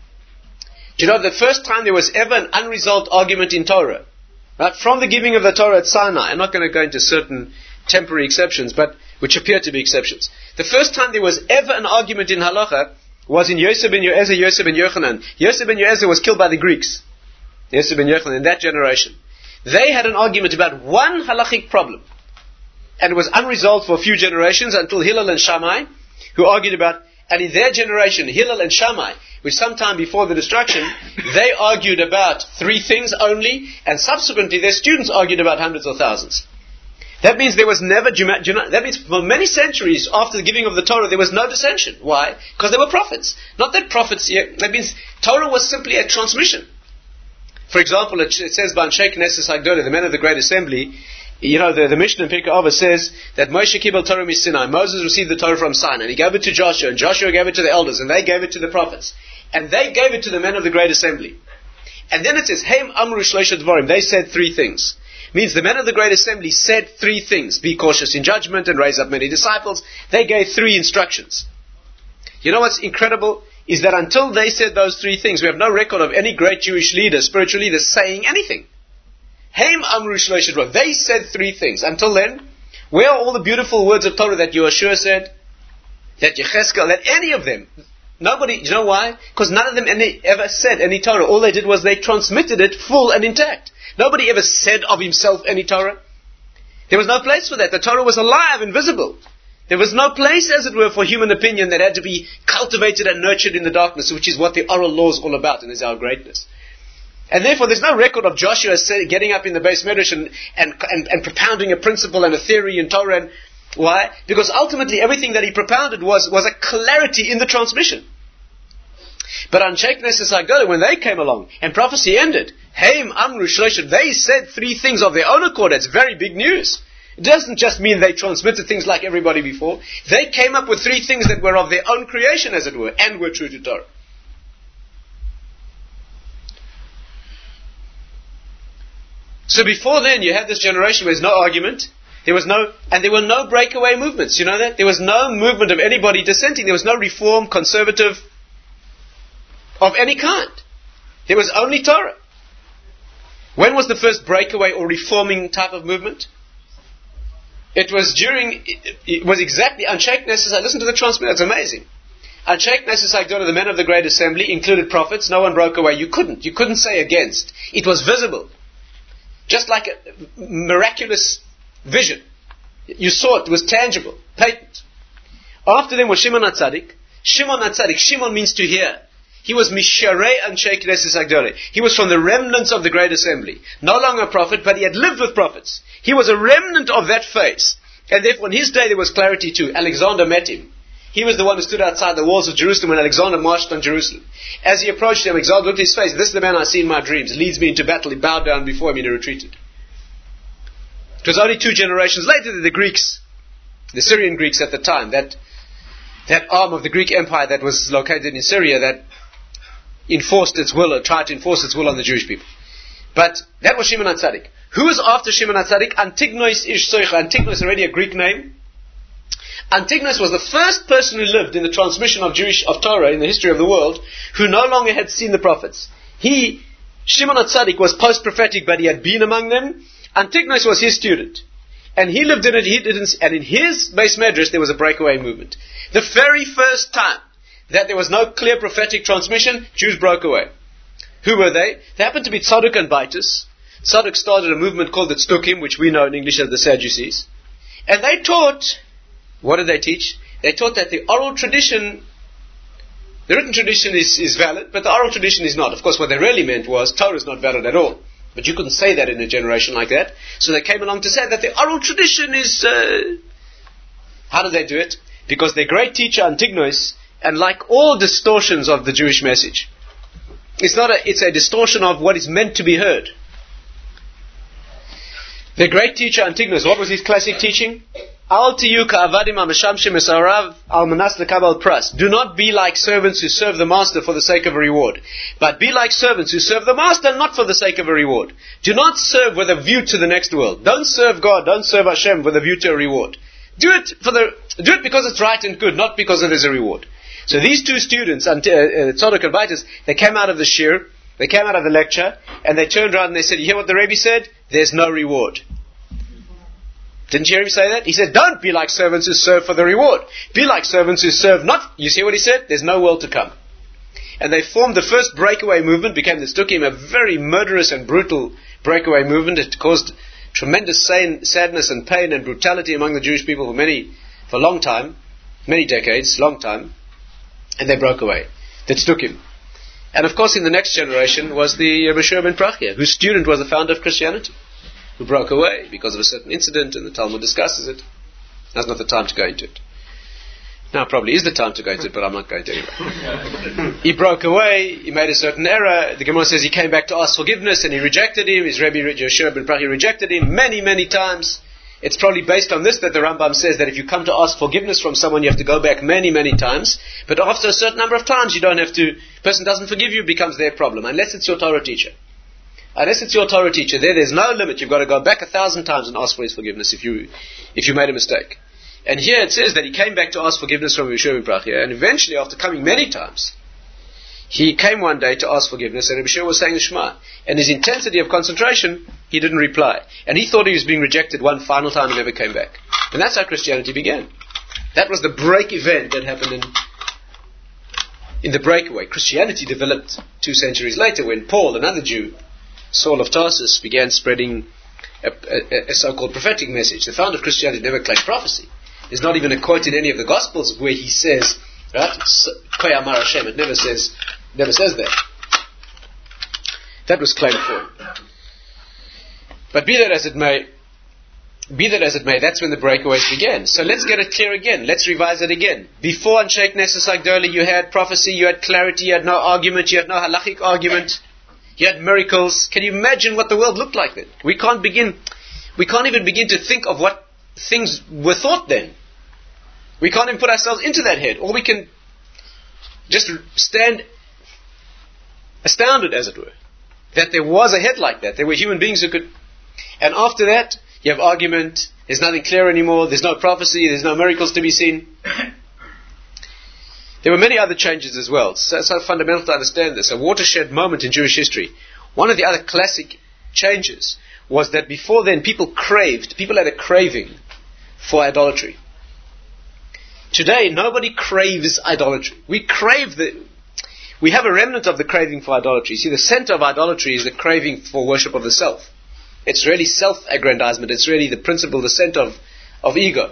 Do you know the first time there was ever an unresolved argument in Torah? Right? From the giving of the Torah at Sinai, I'm not going to go into certain temporary exceptions, but which appear to be exceptions. The first time there was ever an argument in Halacha was in Yosef ben Yoezer, Yosef ben Yochanan. Yosef ben Yoezer was killed by the Greeks. Yosef ben Yochanan, in that generation. They had an argument about one halachic problem. And it was unresolved for a few generations until Hillel and Shammai, who argued about, and in their generation, Hillel and Shammai, which sometime before the destruction, they argued about 3 things only, and subsequently their students argued about hundreds or thousands. That means there was never, that means for many centuries after the giving of the Torah, there was no dissension. Why? Because there were prophets. Not that prophets, that means Torah was simply a transmission. For example, it says by Anshe Knesset Hagdolah, the men of the Great Assembly, you know, the Mishnah in Pirkei Avos says that Moshe Kibel Torah Sinai. Moses received the Torah from Sinai, and he gave it to Joshua, and Joshua gave it to the elders, and they gave it to the prophets, and they gave it to the men of the Great Assembly. And then it says, Heim Amru Shloisha Dvarim. They said 3 things. Means the men of the Great Assembly said 3 things. Be cautious in judgment and raise up many disciples. They gave 3 instructions. You know what's incredible? Is that until they said those 3 things, we have no record of any great Jewish leader, spiritual leader, saying anything. Heim Amru Shloisha Dvarim. They said 3 things. Until then, where are all the beautiful words of Torah that Yeshua said? That Yecheskel, that any of them? Nobody, you know why? Because none of them ever said any Torah. All they did was they transmitted it full and intact. Nobody ever said of himself any Torah. There was no place for that. The Torah was alive and visible. There was no place, as it were, for human opinion that had to be cultivated and nurtured in the darkness, which is what the oral law is all about, and is our greatness. And therefore, there's no record of Joshua getting up in the Beis Medrash and propounding a principle and a theory in Torah. And why? Because ultimately, everything that he propounded was a clarity in the transmission. But on Anshe Knesset Hagdolah, when they came along and prophecy ended, Heim Amru Shloisha, they said 3 things of their own accord. That's very big news. It doesn't just mean they transmitted things like everybody before. They came up with 3 things that were of their own creation, as it were, and were true to Torah. So before then, you had this generation where there's no argument. There were no breakaway movements. You know that? There was no movement of anybody dissenting. There was no reform, conservative, of any kind. There was only Torah. When was the first breakaway or reforming type of movement? It was exactly, Anshe Knesset, listen to the transmission, it's amazing. Anshe Knesset Hagdolah, the men of the Great Assembly, included prophets, no one broke away. You couldn't say against. It was visible. Just like a miraculous vision. You saw it was tangible, patent. After them was Shimon HaTzadik. Shimon means to hear. He was Misharei Anshe Knesset Hagdolah. He was from the remnants of the Great Assembly. No longer a prophet, but he had lived with prophets. He was a remnant of that phase. And therefore, in his day, there was clarity too. Alexander met him. He was the one who stood outside the walls of Jerusalem when Alexander marched on Jerusalem. As he approached him, Alexander looked at his face. This is the man I see in my dreams. He leads me into battle. He bowed down before him and he retreated. It was only 2 generations later that the Greeks, the Syrian Greeks at the time, that arm of the Greek Empire that was located in Syria, that enforced its will, or tried to enforce its will on the Jewish people. But that was Shimon HaTzadik. Who was after Shimon HaTzadik? Antignos Ish Soicha. Antignos, already a Greek name. Antignos was the first person who lived in the transmission of Torah in the history of the world, who no longer had seen the prophets. Shimon HaTzadik, was post-prophetic, but he had been among them. Antignos was his student. And he lived in it, and in his Beis Medrash there was a breakaway movement. The very first time that there was no clear prophetic transmission, Jews broke away. Who were they? They happened to be Tzadok and Baitus. Tzadok started a movement called the Tzdukim, which we know in English as the Sadducees. And they taught, what did they teach? They taught that the oral tradition, the written tradition is valid, but the oral tradition is not. Of course, what they really meant was Torah is not valid at all. But you couldn't say that in a generation like that. So they came along to say that the oral tradition is... How did they do it? Because their great teacher, Antignos, and like all distortions of the Jewish message, it's a distortion of what is meant to be heard. The great teacher Antigonus, what was his classic teaching? Al tiyu ka'avadim ha'mashamshim esarav al manas lekabel pras. Do not be like servants who serve the master for the sake of a reward, but be like servants who serve the master not for the sake of a reward. Do not serve with a view to the next world. Don't serve God, don't serve Hashem with a view to a reward. Do it because it's right and good, not because there's a reward. So these two students, Tzadok and Baitis, they came out of the shir, they came out of the lecture, and they turned around and they said, you hear what the Rebbe said? There's no reward. Didn't you hear him say that? He said, don't be like servants who serve for the reward. Be like servants who serve not. You see what he said? There's no world to come. And they formed the first breakaway movement, became the Stukim, a very murderous and brutal breakaway movement. It caused tremendous sadness and pain and brutality among the Jewish people for a long time, many decades, long time. And they broke away. The Stukim. And of course in the next generation was the Rebbe Shua ben Prachia, whose student was the founder of Christianity, who broke away because of a certain incident, and the Talmud discusses it. That's not the time to go into it. Now probably is the time to go into it, but I'm not going to anyway. He broke away, he made a certain error. The Gemara says he came back to ask forgiveness and he rejected him. His Rebbe Yeshua ben Prachia rejected him many, many times. It's probably based on this that the Rambam says that if you come to ask forgiveness from someone, you have to go back many, many times. But after a certain number of times, you don't have to. The person doesn't forgive you, it becomes their problem, unless it's your Torah teacher. Unless it's your Torah teacher, there's no limit. You've got to go back 1,000 times and ask for his forgiveness if you made a mistake. And here it says that he came back to ask forgiveness from Yeshua ben Prachia, and eventually, after coming many times, he came one day to ask forgiveness, and Yeshua was saying the Shema. And his intensity of concentration, he didn't reply. And he thought he was being rejected one final time and never came back. And that's how Christianity began. That was the break event that happened in the breakaway. Christianity developed 2 centuries later when Paul, another Jew, Saul of Tarsus, began spreading a so-called prophetic message. The founder of Christianity never claimed prophecy. There's not even a quote in any of the Gospels where he says, right, Koy Amar Hashem. It never says that. That was claimed for him. But be that as it may, that's when the breakaways began. So let's get it clear again. Let's revise it again. Before Anshe Knesset Agdola, you had prophecy, you had clarity, you had no argument, you had no halachic argument, you had miracles. Can you imagine what the world looked like then? We can't even begin to think of what things were thought then. We can't even put ourselves into that head. Or we can just stand astounded, as it were, that there was a head like that. There were human beings who could. And after that, you have argument. There's nothing clear anymore. There's no prophecy. There's no miracles to be seen. There were many other changes as well. So it's so fundamental to understand this. A watershed moment in Jewish history. One of the other classic changes was that before then people had a craving for idolatry. Today, nobody craves idolatry. We have a remnant of the craving for idolatry. See, the center of idolatry is the craving for worship of the self. It's really self-aggrandizement. It's really the principle, the center of ego.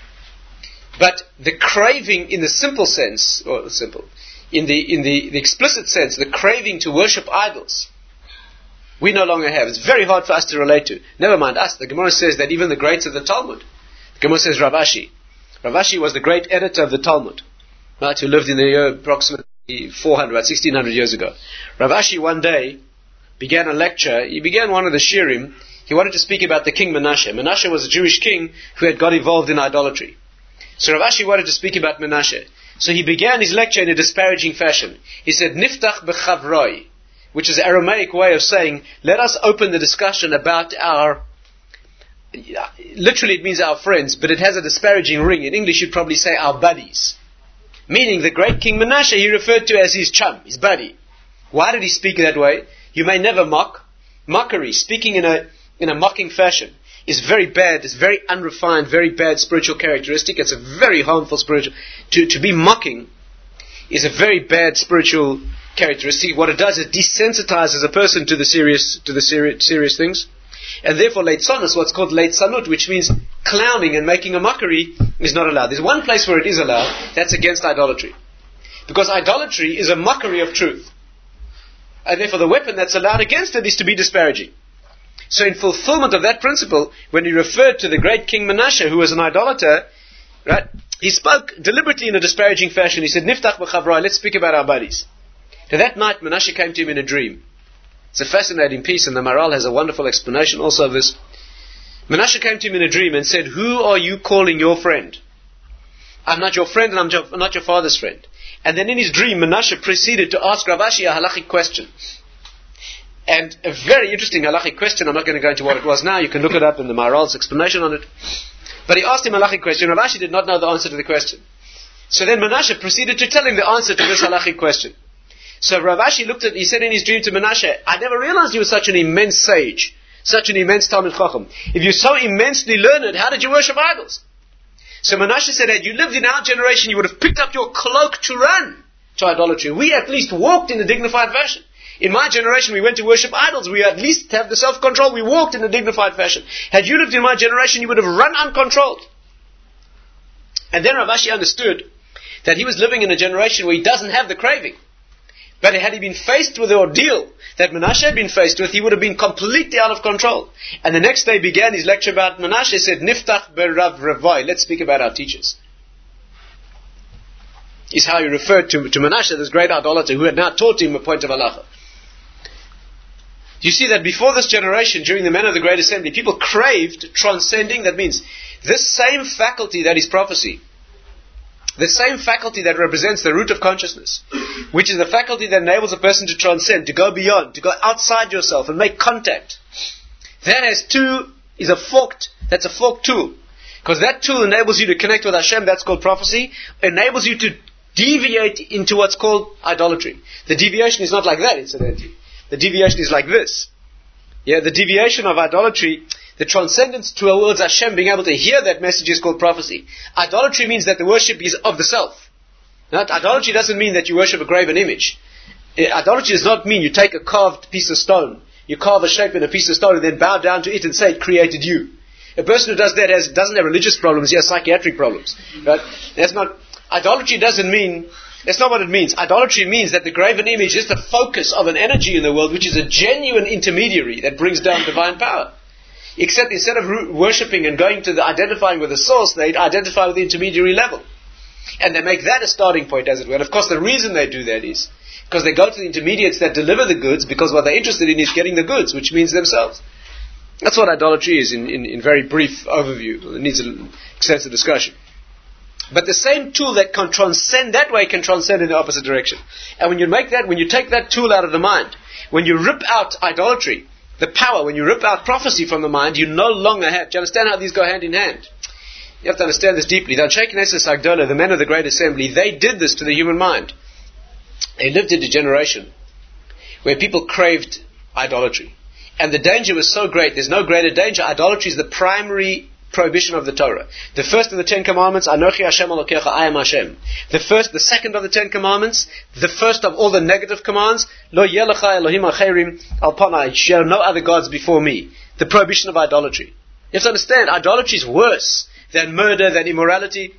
But the craving in the simple sense, in the explicit sense, the craving to worship idols, we no longer have. It's very hard for us to relate to. Never mind us. The Gemara says that even the greats of the Talmud, the Gemara says Rav Ashi was the great editor of the Talmud, right, who lived in the year approximately 1600 years ago. Rav Ashi one day began a lecture. He began one of the shirim. He wanted to speak about the king Menashe. Menashe was a Jewish king who had got involved in idolatry. So Rav Ashi wanted to speak about Menashe. So he began his lecture in a disparaging fashion. He said, Niftach b'chavroi, which is an Aramaic way of saying, let us open the discussion about our, literally it means our friends, but it has a disparaging ring. In English you'd probably say our buddies. Meaning the great king Menashe he referred to as his chum, his buddy. Why did he speak that way? You may never mock. Mockery, speaking in a mocking fashion, is very bad. It's very unrefined, very bad spiritual characteristic. It's a very harmful spiritual. To be mocking is a very bad spiritual characteristic. What it does is desensitizes a person to the serious things. And therefore, leitzanus, what's called leitzanut, which means clowning and making a mockery, is not allowed. There's one place where it is allowed, that's against idolatry. Because idolatry is a mockery of truth. And therefore the weapon that's allowed against it is to be disparaging. So in fulfillment of that principle, when he referred to the great king Menashe, who was an idolater, right, he spoke deliberately in a disparaging fashion. He said, Niftach b'chavroi, let's speak about our buddies. Now that night Menashe came to him in a dream. It's a fascinating piece, and the Maharal has a wonderful explanation also of this. Menashe came to him in a dream and said, who are you calling your friend? I'm not your friend and I'm not your father's friend. And then in his dream, Menashe proceeded to ask Rav Ashi a halachic question. And a very interesting halachic question. I'm not going to go into what it was now. You can look it up in the Maharal's explanation on it. But he asked him a halachic question. Rav Ashi did not know the answer to the question. So then Menashe proceeded to tell him the answer to this halachic question. So Rav Ashi he said in his dream to Menashe, I never realized you were such an immense sage, such an immense Talmid Chacham. If you're so immensely learned, how did you worship idols? So Menashe said, had you lived in our generation, you would have picked up your cloak to run to idolatry. We at least walked in a dignified fashion. In my generation, we went to worship idols. We at least have the self-control. We walked in a dignified fashion. Had you lived in my generation, you would have run uncontrolled. And then Rav Ashi understood that he was living in a generation where he doesn't have the craving. But had he been faced with the ordeal that Menashe had been faced with, he would have been completely out of control. And the next day began his lecture about Menashe, said, Niftach berav Ravai. Let's speak about our teachers. Is how he referred to Menashe, this great idolater who had now taught him a point of halacha. You see that before this generation, during the men of the Great Assembly, people craved transcending. That means this same faculty that is prophecy, the same faculty that represents the root of consciousness, which is the faculty that enables a person to transcend, to go beyond, to go outside yourself and make contact. That's a forked tool. Because that tool enables you to connect with Hashem, that's called prophecy, enables you to deviate into what's called idolatry. The deviation is not like that, incidentally. The deviation is like this. The deviation of idolatry, the transcendence towards Hashem, being able to hear that message is called prophecy. Idolatry means that the worship is of the self. Idolatry doesn't mean that you worship a graven image. Idolatry does not mean you take a carved piece of stone, you carve a shape in a piece of stone and then bow down to it and say it created you. A person who does that doesn't have religious problems, he has psychiatric problems. Right? Idolatry doesn't mean, that's not what it means. Idolatry means that the graven image is the focus of an energy in the world which is a genuine intermediary that brings down divine power. Except instead of worshipping and going to identifying with the source, they identify with the intermediary level. And they make that a starting point, as it were. And of course the reason they do that is because they go to the intermediates that deliver the goods, because what they're interested in is getting the goods, which means themselves. That's what idolatry is in very brief overview. It needs an extensive discussion. But the same tool that can transcend that way can transcend in the opposite direction. And when you take that tool out of the mind, when you rip out idolatry, the power, when you rip out prophecy from the mind, you no longer have. Do you understand how these go hand in hand? You have to understand this deeply. The Anshe Knesset Agdola, the men of the Great Assembly, they did this to the human mind. They lived in a generation where people craved idolatry. And the danger was so great, there's no greater danger. Idolatry is the primary prohibition of the Torah. The first of the 10 Commandments, Anochi Hashem Elokecha, I am Hashem. The second of the 10 Commandments, the first of all the negative commands, Lo Yelecha Elohim Acherim Al Panai, share no other gods before me. The prohibition of idolatry. You have to understand, idolatry is worse than murder, than immorality,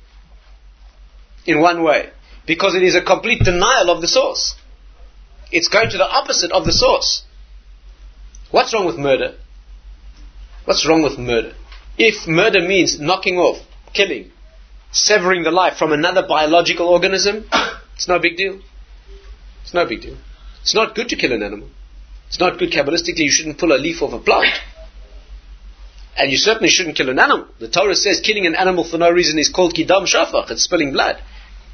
in one way. Because it is a complete denial of the source. It's going to the opposite of the source. What's wrong with murder? What's wrong with murder? If murder means knocking off, killing, severing the life from another biological organism, it's no big deal. It's no big deal. It's not good to kill an animal. It's not good Kabbalistically. You shouldn't pull a leaf off a plant. And you certainly shouldn't kill an animal. The Torah says killing an animal for no reason is called kidam shafach. It's spilling blood.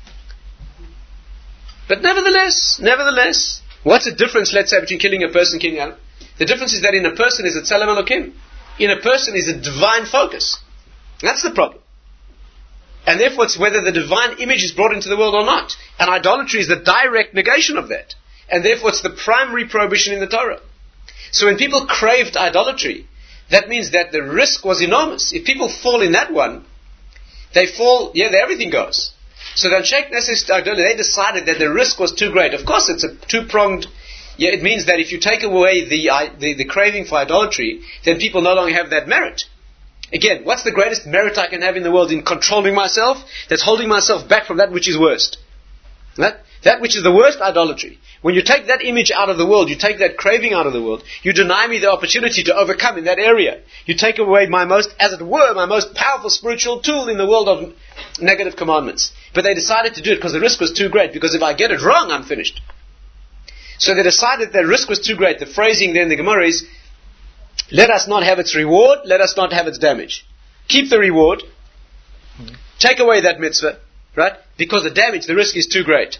But nevertheless, what's the difference, let's say, between killing a person and killing an animal? The difference is that in a person is a tzelem Elokim. In a person is a divine focus. That's the problem. And therefore it's whether the divine image is brought into the world or not. And idolatry is the direct negation of that. And therefore it's the primary prohibition in the Torah. So when people craved idolatry, that means that the risk was enormous. If people fall in that one, everything goes. So then Anshe Knesset Agdola, they decided that the risk was too great. Of course it's a two-pronged. It means that if you take away the craving for idolatry, then people no longer have that merit. Again, what's the greatest merit I can have in the world in controlling myself? That's holding myself back from that which is worst. That which is the worst, idolatry. When you take that image out of the world, you take that craving out of the world, you deny me the opportunity to overcome in that area. You take away my most powerful spiritual tool in the world of negative commandments. But they decided to do it because the risk was too great, because if I get it wrong, I'm finished. So they decided that risk was too great. The phrasing there in the Gemara is, Let us not have its reward, let us not have its damage. Keep the reward, take away that mitzvah, right? Because the damage, the risk is too great.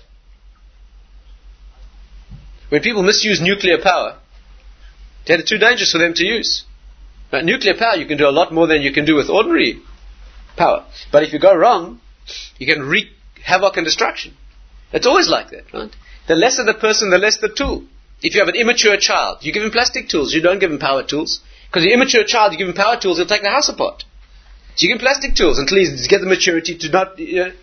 When people misuse nuclear power, it's too dangerous for them to use. But nuclear power, you can do a lot more than you can do with ordinary power. But if you go wrong, you can wreak havoc and destruction. It's always like that, right? The lesser the person, the less the tool. If you have an immature child, you give him plastic tools, you don't give him power tools. Because the immature child, you give him power tools, he'll take the house apart. So you give him plastic tools until he gets the maturity to not...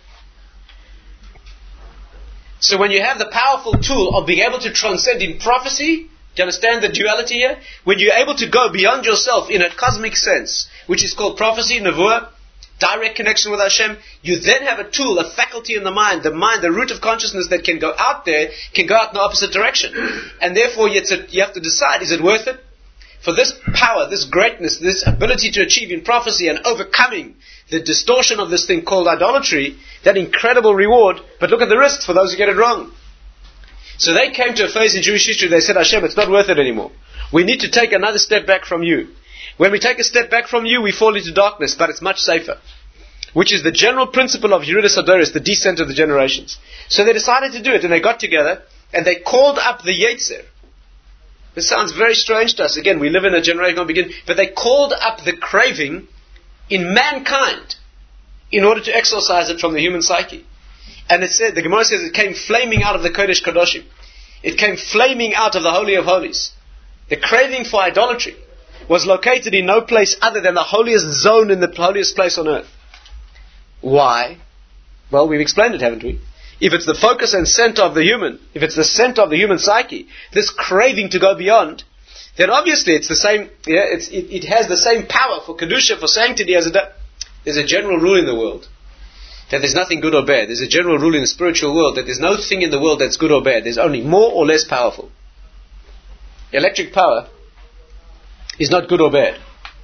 So when you have the powerful tool of being able to transcend in prophecy, do you understand the duality here? When you're able to go beyond yourself in a cosmic sense, which is called prophecy, nevuah, direct connection with Hashem, you then have a tool, a faculty in the mind, the root of consciousness that can go out there, can go out in the opposite direction. And therefore you have to decide, is it worth it? For this power, this greatness, this ability to achieve in prophecy and overcoming the distortion of this thing called idolatry, that incredible reward, but look at the risks for those who get it wrong. So they came to a phase in Jewish history, they said, Hashem, it's not worth it anymore. We need to take another step back from you. When we take a step back from you, we fall into darkness, but it's much safer. Which is the general principle of Yeridus Adoros, the descent of the generations. So they decided to do it, and they got together, and they called up the Yetzer. This sounds very strange to us. Again, we live in a generation but they called up the craving in mankind in order to exorcise it from the human psyche. And it said, the Gemara says it came flaming out of the Kodesh Kadoshim. It came flaming out of the Holy of Holies. The craving for idolatry was located in no place other than the holiest zone in the holiest place on earth. Why? Well, we've explained it, haven't we? If it's the focus and center of the human, if it's the center of the human psyche, this craving to go beyond, then obviously it's the same, it has the same power for Kedusha, for sanctity as there's a general rule in the world that there's nothing good or bad. There's a general rule in the spiritual world that there's no thing in the world that's good or bad. There's only more or less powerful. Electric power is not good or bad.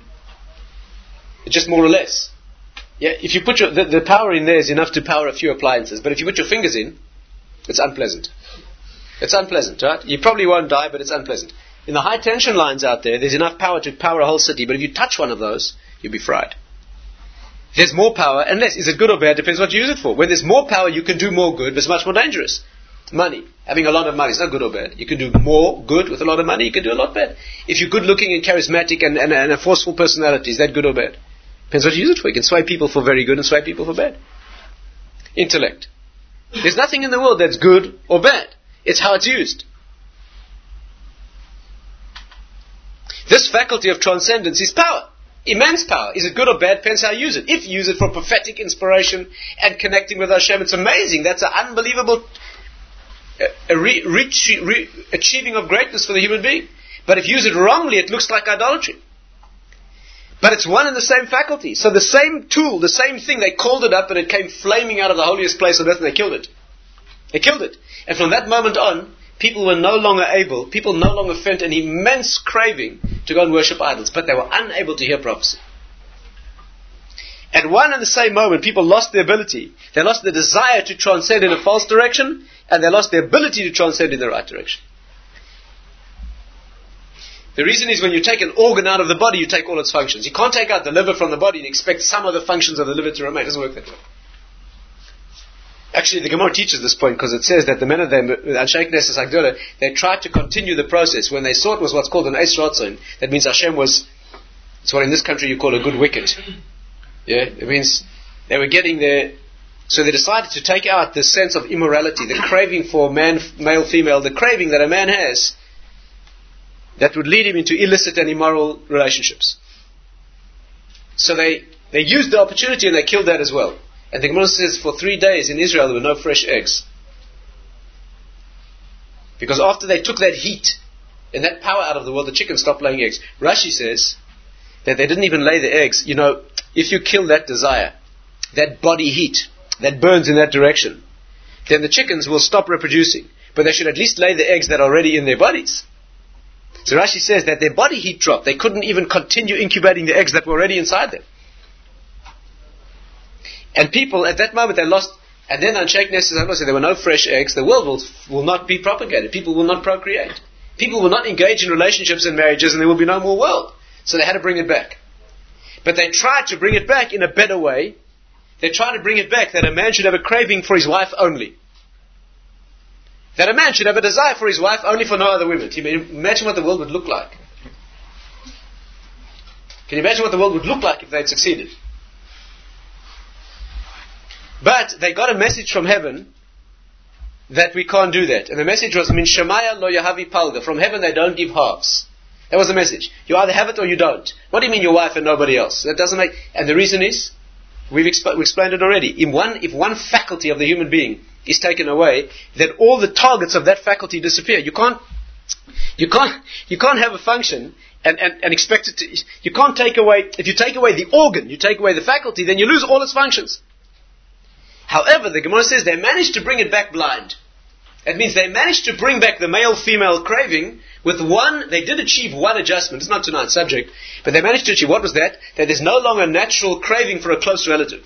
It's just more or less. Yeah, if you put the power in there is enough to power a few appliances, but if you put your fingers in, it's unpleasant. It's unpleasant, right? You probably won't die, but it's unpleasant. In the high tension lines out there's enough power to power a whole city, but if you touch one of those, you'll be fried. There's more power and less. Is it good or bad? Depends what you use it for. When there's more power, you can do more good, but it's much more dangerous. Money. Having a lot of money is not good or bad. You can do more good with a lot of money, you can do a lot bad. If you're good looking and charismatic and a forceful personality, is that good or bad? Depends what you use it for. You can sway people for very good and sway people for bad. Intellect. There's nothing in the world that's good or bad. It's how it's used. This faculty of transcendence is power. Immense power. Is it good or bad? Depends how you use it. If you use it for prophetic inspiration and connecting with Hashem, it's amazing. That's an unbelievable achieving of greatness for the human being. But if you use it wrongly, it looks like idolatry. But it's one and the same faculty. So the same tool, the same thing, they called it up and it came flaming out of the holiest place on earth and they killed it. They killed it. And from that moment on, people no longer felt an immense craving to go and worship idols, but they were unable to hear prophecy. At one and the same moment, people lost the ability. They lost the desire to transcend in a false direction, and they lost the ability to transcend in the right direction. The reason is when you take an organ out of the body, you take all its functions. You can't take out the liver from the body and expect some of the functions of the liver to remain. It doesn't work that way. Actually, the Gemara teaches this point because it says that the men of them, Anshe Knesset Hagdolah, they tried to continue the process when they saw it was what's called an Eis Ratzon. That means Hashem was, it's what in this country you call a good wicket. Yeah, it means they were getting there. So they decided to take out the sense of immorality, the craving for man, male, female, the craving that a man has that would lead him into illicit and immoral relationships. So they used the opportunity and they killed that as well. And the Gemara says for 3 days in Israel there were no fresh eggs. Because after they took that heat and that power out of the world, the chickens stopped laying eggs. Rashi says that they didn't even lay the eggs. You know, if you kill that desire, that body heat, that burns in that direction, then the chickens will stop reproducing. But they should at least lay the eggs that are already in their bodies. So Rashi says that their body heat dropped. They couldn't even continue incubating the eggs that were already inside them. And people, at that moment, they lost, and then on Anshe Knesset Hagdolah said there were no fresh eggs, the world will not be propagated. People will not procreate. People will not engage in relationships and marriages, and there will be no more world. So they had to bring it back. But they tried to bring it back in a better way. They tried to bring it back that a man should have a craving for his wife only. That a man should have a desire for his wife only for no other women. Can you imagine what the world would look like? Can you imagine what the world would look like if they had succeeded? But they got a message from heaven that we can't do that. And the message was, Min Shemaya lo yahavi palga. From heaven they don't give halves. That was the message. You either have it or you don't. What do you mean your wife and nobody else? That doesn't make... And the reason is, we explained it already. If one faculty of the human being is taken away, then all the targets of that faculty disappear. You can't have a function and expect it to... You can't take away... If you take away the organ, you take away the faculty, then you lose all its functions. However, the Gemara says they managed to bring it back blind. It means they managed to bring back the male-female craving with one, they did achieve one adjustment. It's not tonight's subject, but they managed to achieve, what was that? That there's no longer natural craving for a close relative.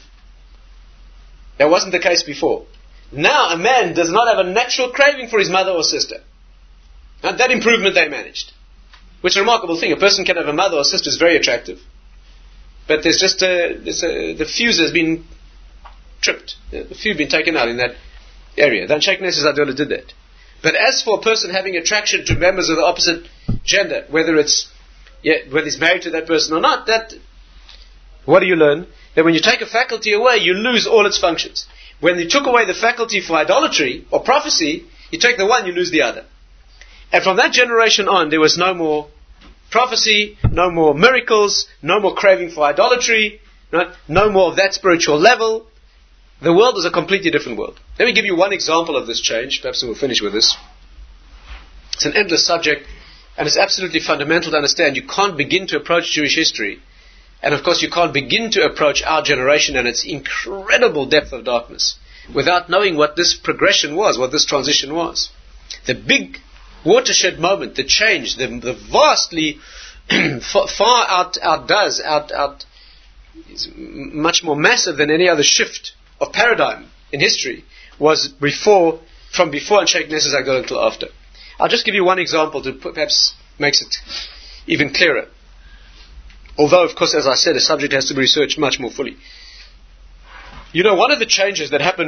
That wasn't the case before. Now a man does not have a natural craving for his mother or sister. Now, that improvement they managed. Which is a remarkable thing. A person can have a mother or sister who's very attractive, but there's just the fuse has been tripped. The fuse has been taken out in that area. Then Sheikh Nasser Zadullah did that. But as for a person having attraction to members of the opposite gender, whether he's married to that person or not, what do you learn? That when you take a faculty away, you lose all its functions. When you took away the faculty for idolatry or prophecy, you take the one, you lose the other. And from that generation on, there was no more prophecy, no more miracles, no more craving for idolatry, no more of that spiritual level. The world is a completely different world. Let me give you one example of this change. Perhaps we'll finish with this. It's an endless subject, and it's absolutely fundamental to understand. You can't begin to approach Jewish history, and of course you can't begin to approach our generation and its incredible depth of darkness without knowing what this progression was, what this transition was. The big watershed moment, the change, the vastly far outdoes, is much more massive than any other shift of paradigm in history was from before and Sheikh Nasser Zadullah until after. I'll just give you one example to perhaps makes it even clearer. Although, of course, as I said, the subject has to be researched much more fully. You know, one of the changes that happened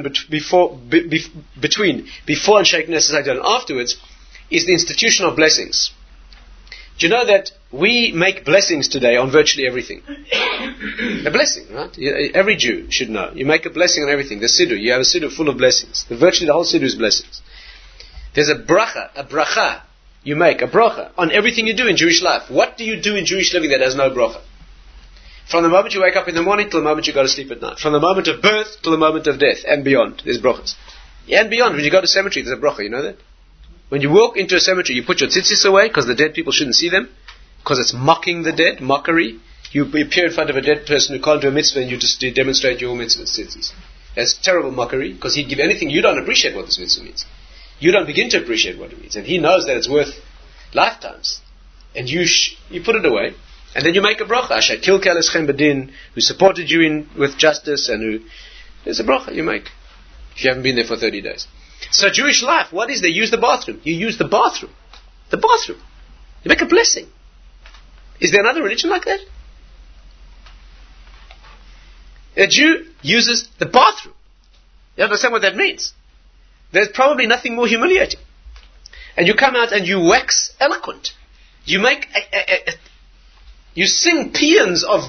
between before and Sheikh Nasser Zadullah and afterwards is the institution of blessings. Do you know that we make blessings today on virtually everything? A blessing, right? Every Jew should know. You make a blessing on everything. The Siddur, you have a Siddur full of blessings. Virtually the whole Siddur is blessings. There's a bracha you make, a bracha, on everything you do in Jewish life. What do you do in Jewish living that has no bracha? From the moment you wake up in the morning till the moment you go to sleep at night. From the moment of birth till the moment of death and beyond. There's brachas. And beyond, when you go to cemetery, there's a bracha, you know that? When you walk into a cemetery, you put your tzitzis away because the dead people shouldn't see them, because it's mocking the dead, mockery. You appear in front of a dead person who can't do a mitzvah and you just demonstrate your mitzvah tzitzis. That's terrible mockery, because he'd give anything. You don't appreciate what this mitzvah means. You don't begin to appreciate what it means. And he knows that it's worth lifetimes. And you put it away, and then you make a bracha. Asher kilkel eschem bedin, who supported you with justice, and there's a bracha you make, if you haven't been there for 30 days. So Jewish life, what is they use the bathroom. You use the bathroom. The bathroom. You make a blessing. Is there another religion like that? A Jew uses the bathroom. You understand what that means? There's probably nothing more humiliating. And you come out and you wax eloquent. You make you sing paeans of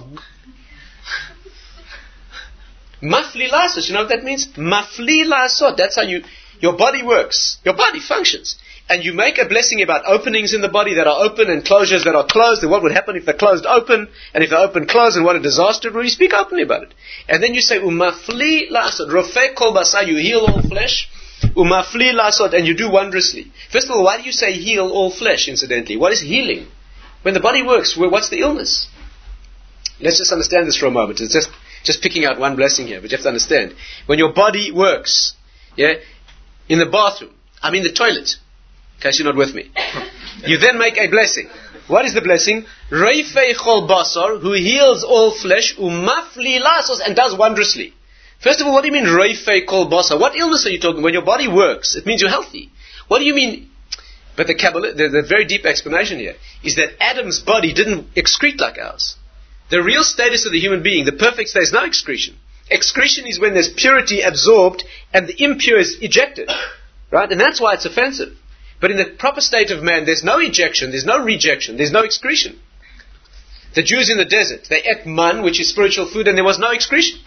mafli lasot. You know what that means? Mafli lasot. That's how your body works. Your body functions. And you make a blessing about openings in the body that are open and closures that are closed, and what would happen if they're closed open, and if they're open closed, and what a disaster it would be. You speak openly about it. And then you say, Umafli lasot, Rofei kol basar, you heal all flesh, Umafli lasot, and you do wondrously. First of all, why do you say heal all flesh, incidentally? What is healing? When the body works, what's the illness? Let's just understand this for a moment. It's just picking out one blessing here, but you have to understand. When your body works, in the bathroom, the toilet, in case you're not with me, you then make a blessing. What is the blessing? Reifei chol basar, who heals all flesh, umafli lasos, and does wondrously. First of all, what do you mean reifei chol basar? What illness are you talking? When your body works, it means you're healthy. What do you mean But the very deep explanation here is that Adam's body didn't excrete like ours. The real status of the human being, the perfect state, is no excretion. Excretion is when there's purity absorbed and the impure is ejected. Right? And that's why it's offensive. But in the proper state of man, there's no ejection, there's no rejection, there's no excretion. The Jews in the desert, they ate man, which is spiritual food, and there was no excretion.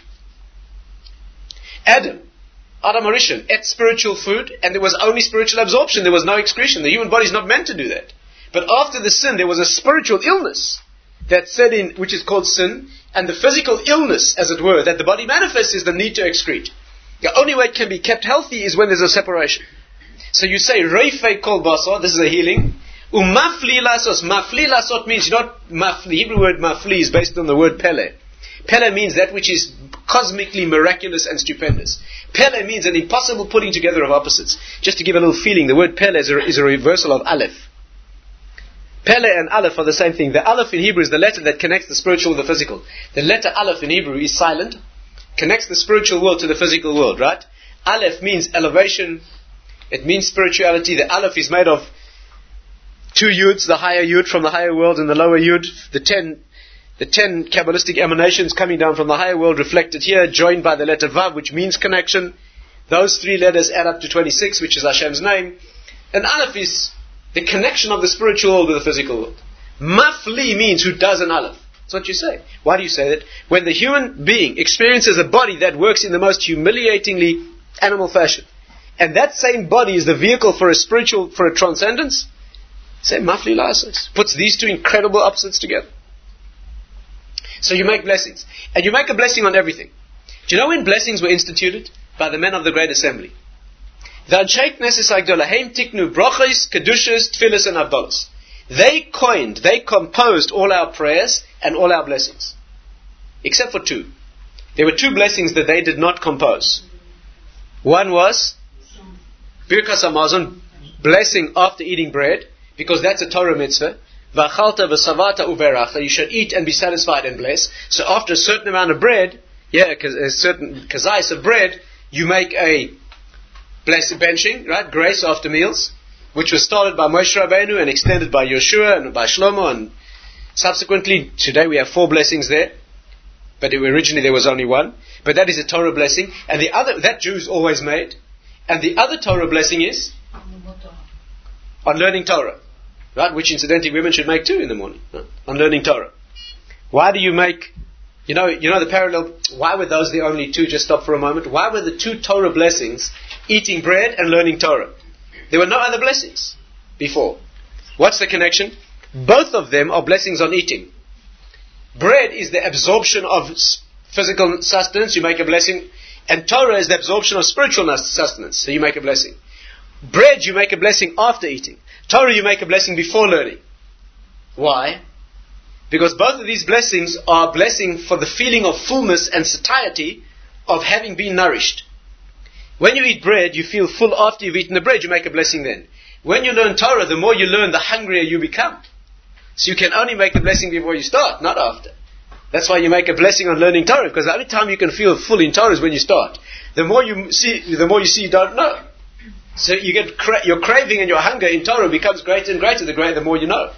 Adam Harishon, ate spiritual food, and there was only spiritual absorption, there was no excretion. The human body is not meant to do that. But after the sin, there was a spiritual illness that set in, which is called sin, and the physical illness, as it were, that the body manifests is the need to excrete. The only way it can be kept healthy is when there's a separation. So you say, Reifei kol basar, this is a healing. Umafli lasos. Mafli lasot means not mafli. The Hebrew word mafli is based on the word pele. Pele means that which is cosmically miraculous and stupendous. Pele means an impossible putting together of opposites. Just to give a little feeling, the word pele is a reversal of aleph. Pele and aleph are the same thing. The aleph in Hebrew is the letter that connects the spiritual with the physical. The letter aleph in Hebrew is silent, connects the spiritual world to the physical world, right? Aleph means elevation, it means spirituality. The aleph is made of 2 yuds, the higher yud from the higher world and the lower yud, the 10 Kabbalistic emanations coming down from the higher world reflected here, joined by the letter Vav, which means connection. Those 3 letters add up to 26, which is Hashem's name. And Aleph is the connection of the spiritual world with the physical world. Mafli means who does an Aleph. That's what you say. Why do you say that? When the human being experiences a body that works in the most humiliatingly animal fashion, and that same body is the vehicle for a transcendence, say Mafli Lasos. Puts these 2 incredible opposites together. So you make blessings. And you make a blessing on everything. Do you know when blessings were instituted? By the men of the Great Assembly. The Anshe Knesset Hagdolah, Heim Tiknu Brochos, Kedushas, Tfilas and Avdolos. They composed all our prayers and all our blessings. Except for 2. There were 2 blessings that they did not compose. One was Birkas Hamazon, blessing after eating bread, because that's a Torah mitzvah. V'achalta v'savata uveracha, you should eat and be satisfied and bless. So after a certain amount of bread, a certain kazais of bread, you make a blessed benching, right? Grace after meals, which was started by Moshe Rabbeinu and extended by Yeshua and by Shlomo, and subsequently today we have 4 blessings there. But originally there was only 1. But that is a Torah blessing, and the other that Jews always made. And the other Torah blessing is on learning Torah. Right, which incidentally women should make too in the morning, right? On learning Torah. Why do you make, you know the parallel, why were those the only 2, just stop for a moment, why were the 2 Torah blessings eating bread and learning Torah? There were no other blessings before. What's the connection? Both of them are blessings on eating. Bread is the absorption of physical sustenance, you make a blessing, and Torah is the absorption of spiritual sustenance, so you make a blessing. Bread you make a blessing after eating. Torah you make a blessing before learning. Why? Because both of these blessings are a blessing for the feeling of fullness and satiety of having been nourished. When you eat bread, you feel full after you've eaten the bread, you make a blessing then. When you learn Torah, the more you learn, the hungrier you become. So you can only make the blessing before you start, not after. That's why you make a blessing on learning Torah, because the only time you can feel full in Torah is when you start. The more you see, you don't know. So you get your craving and your hunger in Torah becomes greater and greater the more you know.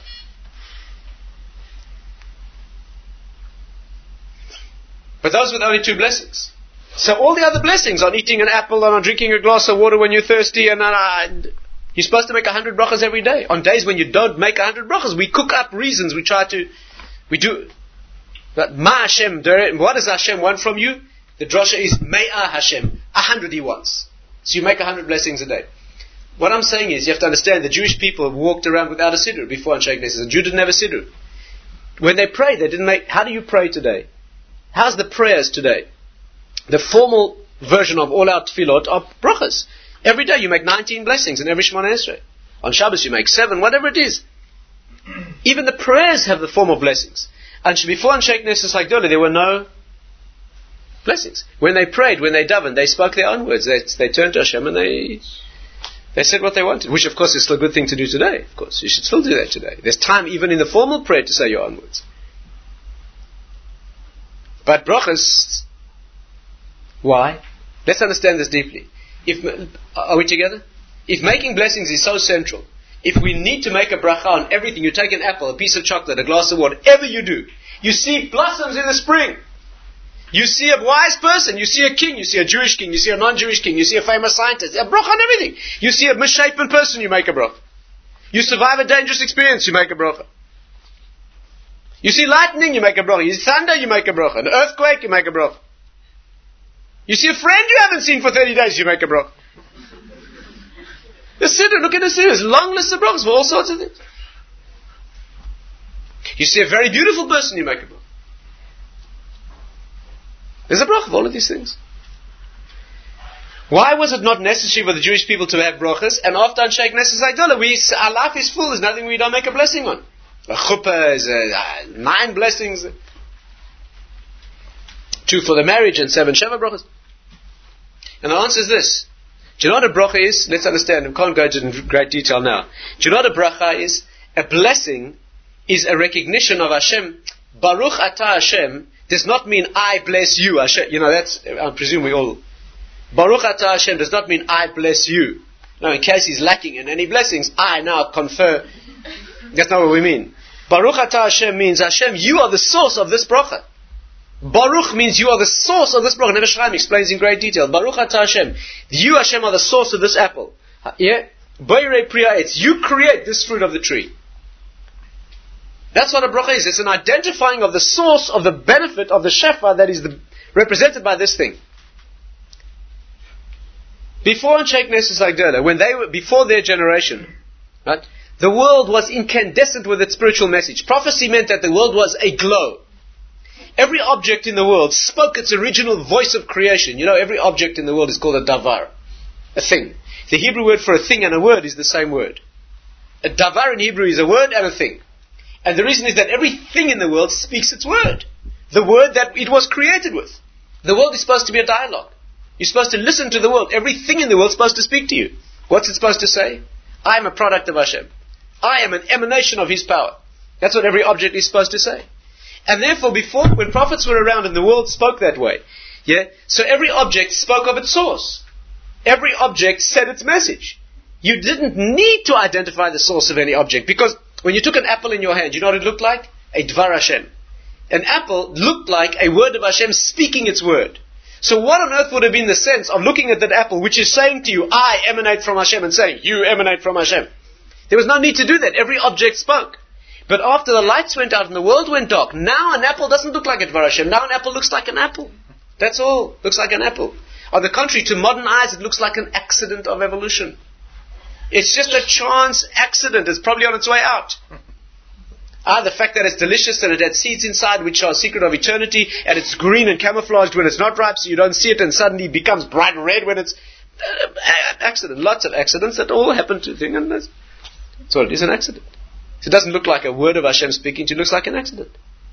But those were the only 2 blessings. So all the other blessings on eating an apple and on drinking a glass of water when you're thirsty and you're supposed to make 100 brachas every day. On days when you don't make 100 brachas, we cook up reasons. We do. But Ma Hashem, what does Hashem want from you? The drasha is Me'ah Hashem. 100 He wants. So you make 100 blessings a day. What I'm saying is, you have to understand, the Jewish people walked around without a siddur before Anshe Knesset. A Jew didn't have a siddur. When they prayed, they didn't make. How do you pray today? How's the prayers today? The formal version of all our tefillot are brachas. Every day you make 19 blessings in every Shemona Esrei. On Shabbos you make 7, whatever it is. Even the prayers have the form of blessings. And before Anshe Knesset Hagdolah, there were no blessings. When they prayed, when they davened, they spoke their own words. They turned to Hashem and they said what they wanted, which of course is still a good thing to do today. Of course, you should still do that today. There's time even in the formal prayer to say your own words. But brachas, why? Let's understand this deeply. Are we together? If making blessings is so central, if we need to make a bracha on everything, you take an apple, a piece of chocolate, a glass of water, whatever you do, you see blossoms in the spring. You see a wise person, you see a king, you see a Jewish king, you see a non-Jewish king, you see a famous scientist, a bracha on everything. You see a misshapen person, you make a bracha. You survive a dangerous experience, you make a bracha. You see lightning, you make a bracha. You see thunder, you make a bracha. An earthquake, you make a bracha. You see a friend you haven't seen for 30 days, you make a bracha. The Siddur, look at the Siddur, there's a long list of brachas for all sorts of things. You see a very beautiful person, you make a bracha. There's a bracha for all of these things. Why was it not necessary for the Jewish people to have brachas? And after Anshe Knesset Hagdolah, our life is full. There's nothing we don't make a blessing on. A chuppah is 9 blessings. 2 for the marriage and 7 Sheva brachas. And the answer is this. Do you know what a bracha is? Let's understand. We can't go into it in great detail now. Do you know what a bracha is? A blessing is a recognition of Hashem. Baruch atah Hashem does not mean I bless you. Hashem, that's, I presume we all... Baruch atah Hashem does not mean I bless you. No, in case he's lacking in any blessings, I now confer. That's not what we mean. Baruch atah Hashem means, Hashem, you are the source of this bracha. Baruch means you are the source of this bracha. Nefesh Chaim explains in great detail. Baruch atah Hashem. You, Hashem, are the source of this apple. Yeah? Boirei priya etz. You create this fruit of the tree. That's what a bracha is. It's an identifying of the source of the benefit of the shefa that is represented by this thing. Before Anshe Knesset Hagdolah, before their generation, right, the world was incandescent with its spiritual message. Prophecy meant that the world was aglow. Every object in the world spoke its original voice of creation. Every object in the world is called a davar, a thing. The Hebrew word for a thing and a word is the same word. A davar in Hebrew is a word and a thing. And the reason is that everything in the world speaks its word. The word that it was created with. The world is supposed to be a dialogue. You're supposed to listen to the world. Everything in the world is supposed to speak to you. What's it supposed to say? I am a product of Hashem. I am an emanation of His power. That's what every object is supposed to say. And therefore, when prophets were around and the world spoke that way, so every object spoke of its source. Every object said its message. You didn't need to identify the source of any object, because when you took an apple in your hand, you know what it looked like? A Dvar Hashem. An apple looked like a word of Hashem speaking its word. So what on earth would have been the sense of looking at that apple, which is saying to you, I emanate from Hashem, and saying, you emanate from Hashem? There was no need to do that. Every object spoke. But after the lights went out and the world went dark, now an apple doesn't look like a Dvar Hashem. Now an apple looks like an apple. That's all. Looks like an apple. On the contrary, to modern eyes, it looks like an accident of evolution. It's just a chance accident. It's probably on its way out. The fact that it's delicious and it had seeds inside which are a secret of eternity, and it's green and camouflaged when it's not ripe, so you don't see it, and suddenly it becomes bright red when it's accident. Lots of accidents that all happen to things, and that's what it is, an accident. So it doesn't look like a word of Hashem speaking to you, it looks like an accident.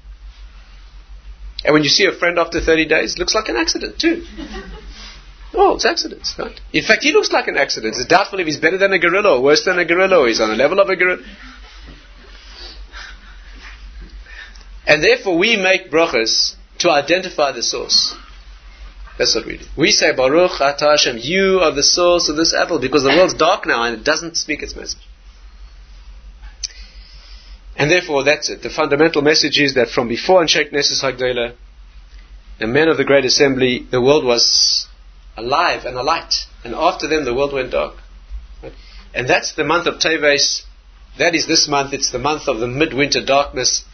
And when you see a friend after 30 days, it looks like an accident too. Oh, it's accidents, right? In fact, he looks like an accident. It's doubtful if he's better than a gorilla or worse than a gorilla, or he's on the level of a gorilla. And therefore we make brachas to identify the source. That's what we do. We say, Baruch atah Hashem, you are the source of this apple, because the world's dark now and it doesn't speak its message. And therefore that's it. The fundamental message is that from before Anshe Knesset Hagdolah, the men of the Great Assembly, the world was alive and alight. And after them the world went dark. Right? And that's the month of Teves. That is this month. It's the month of the midwinter darkness.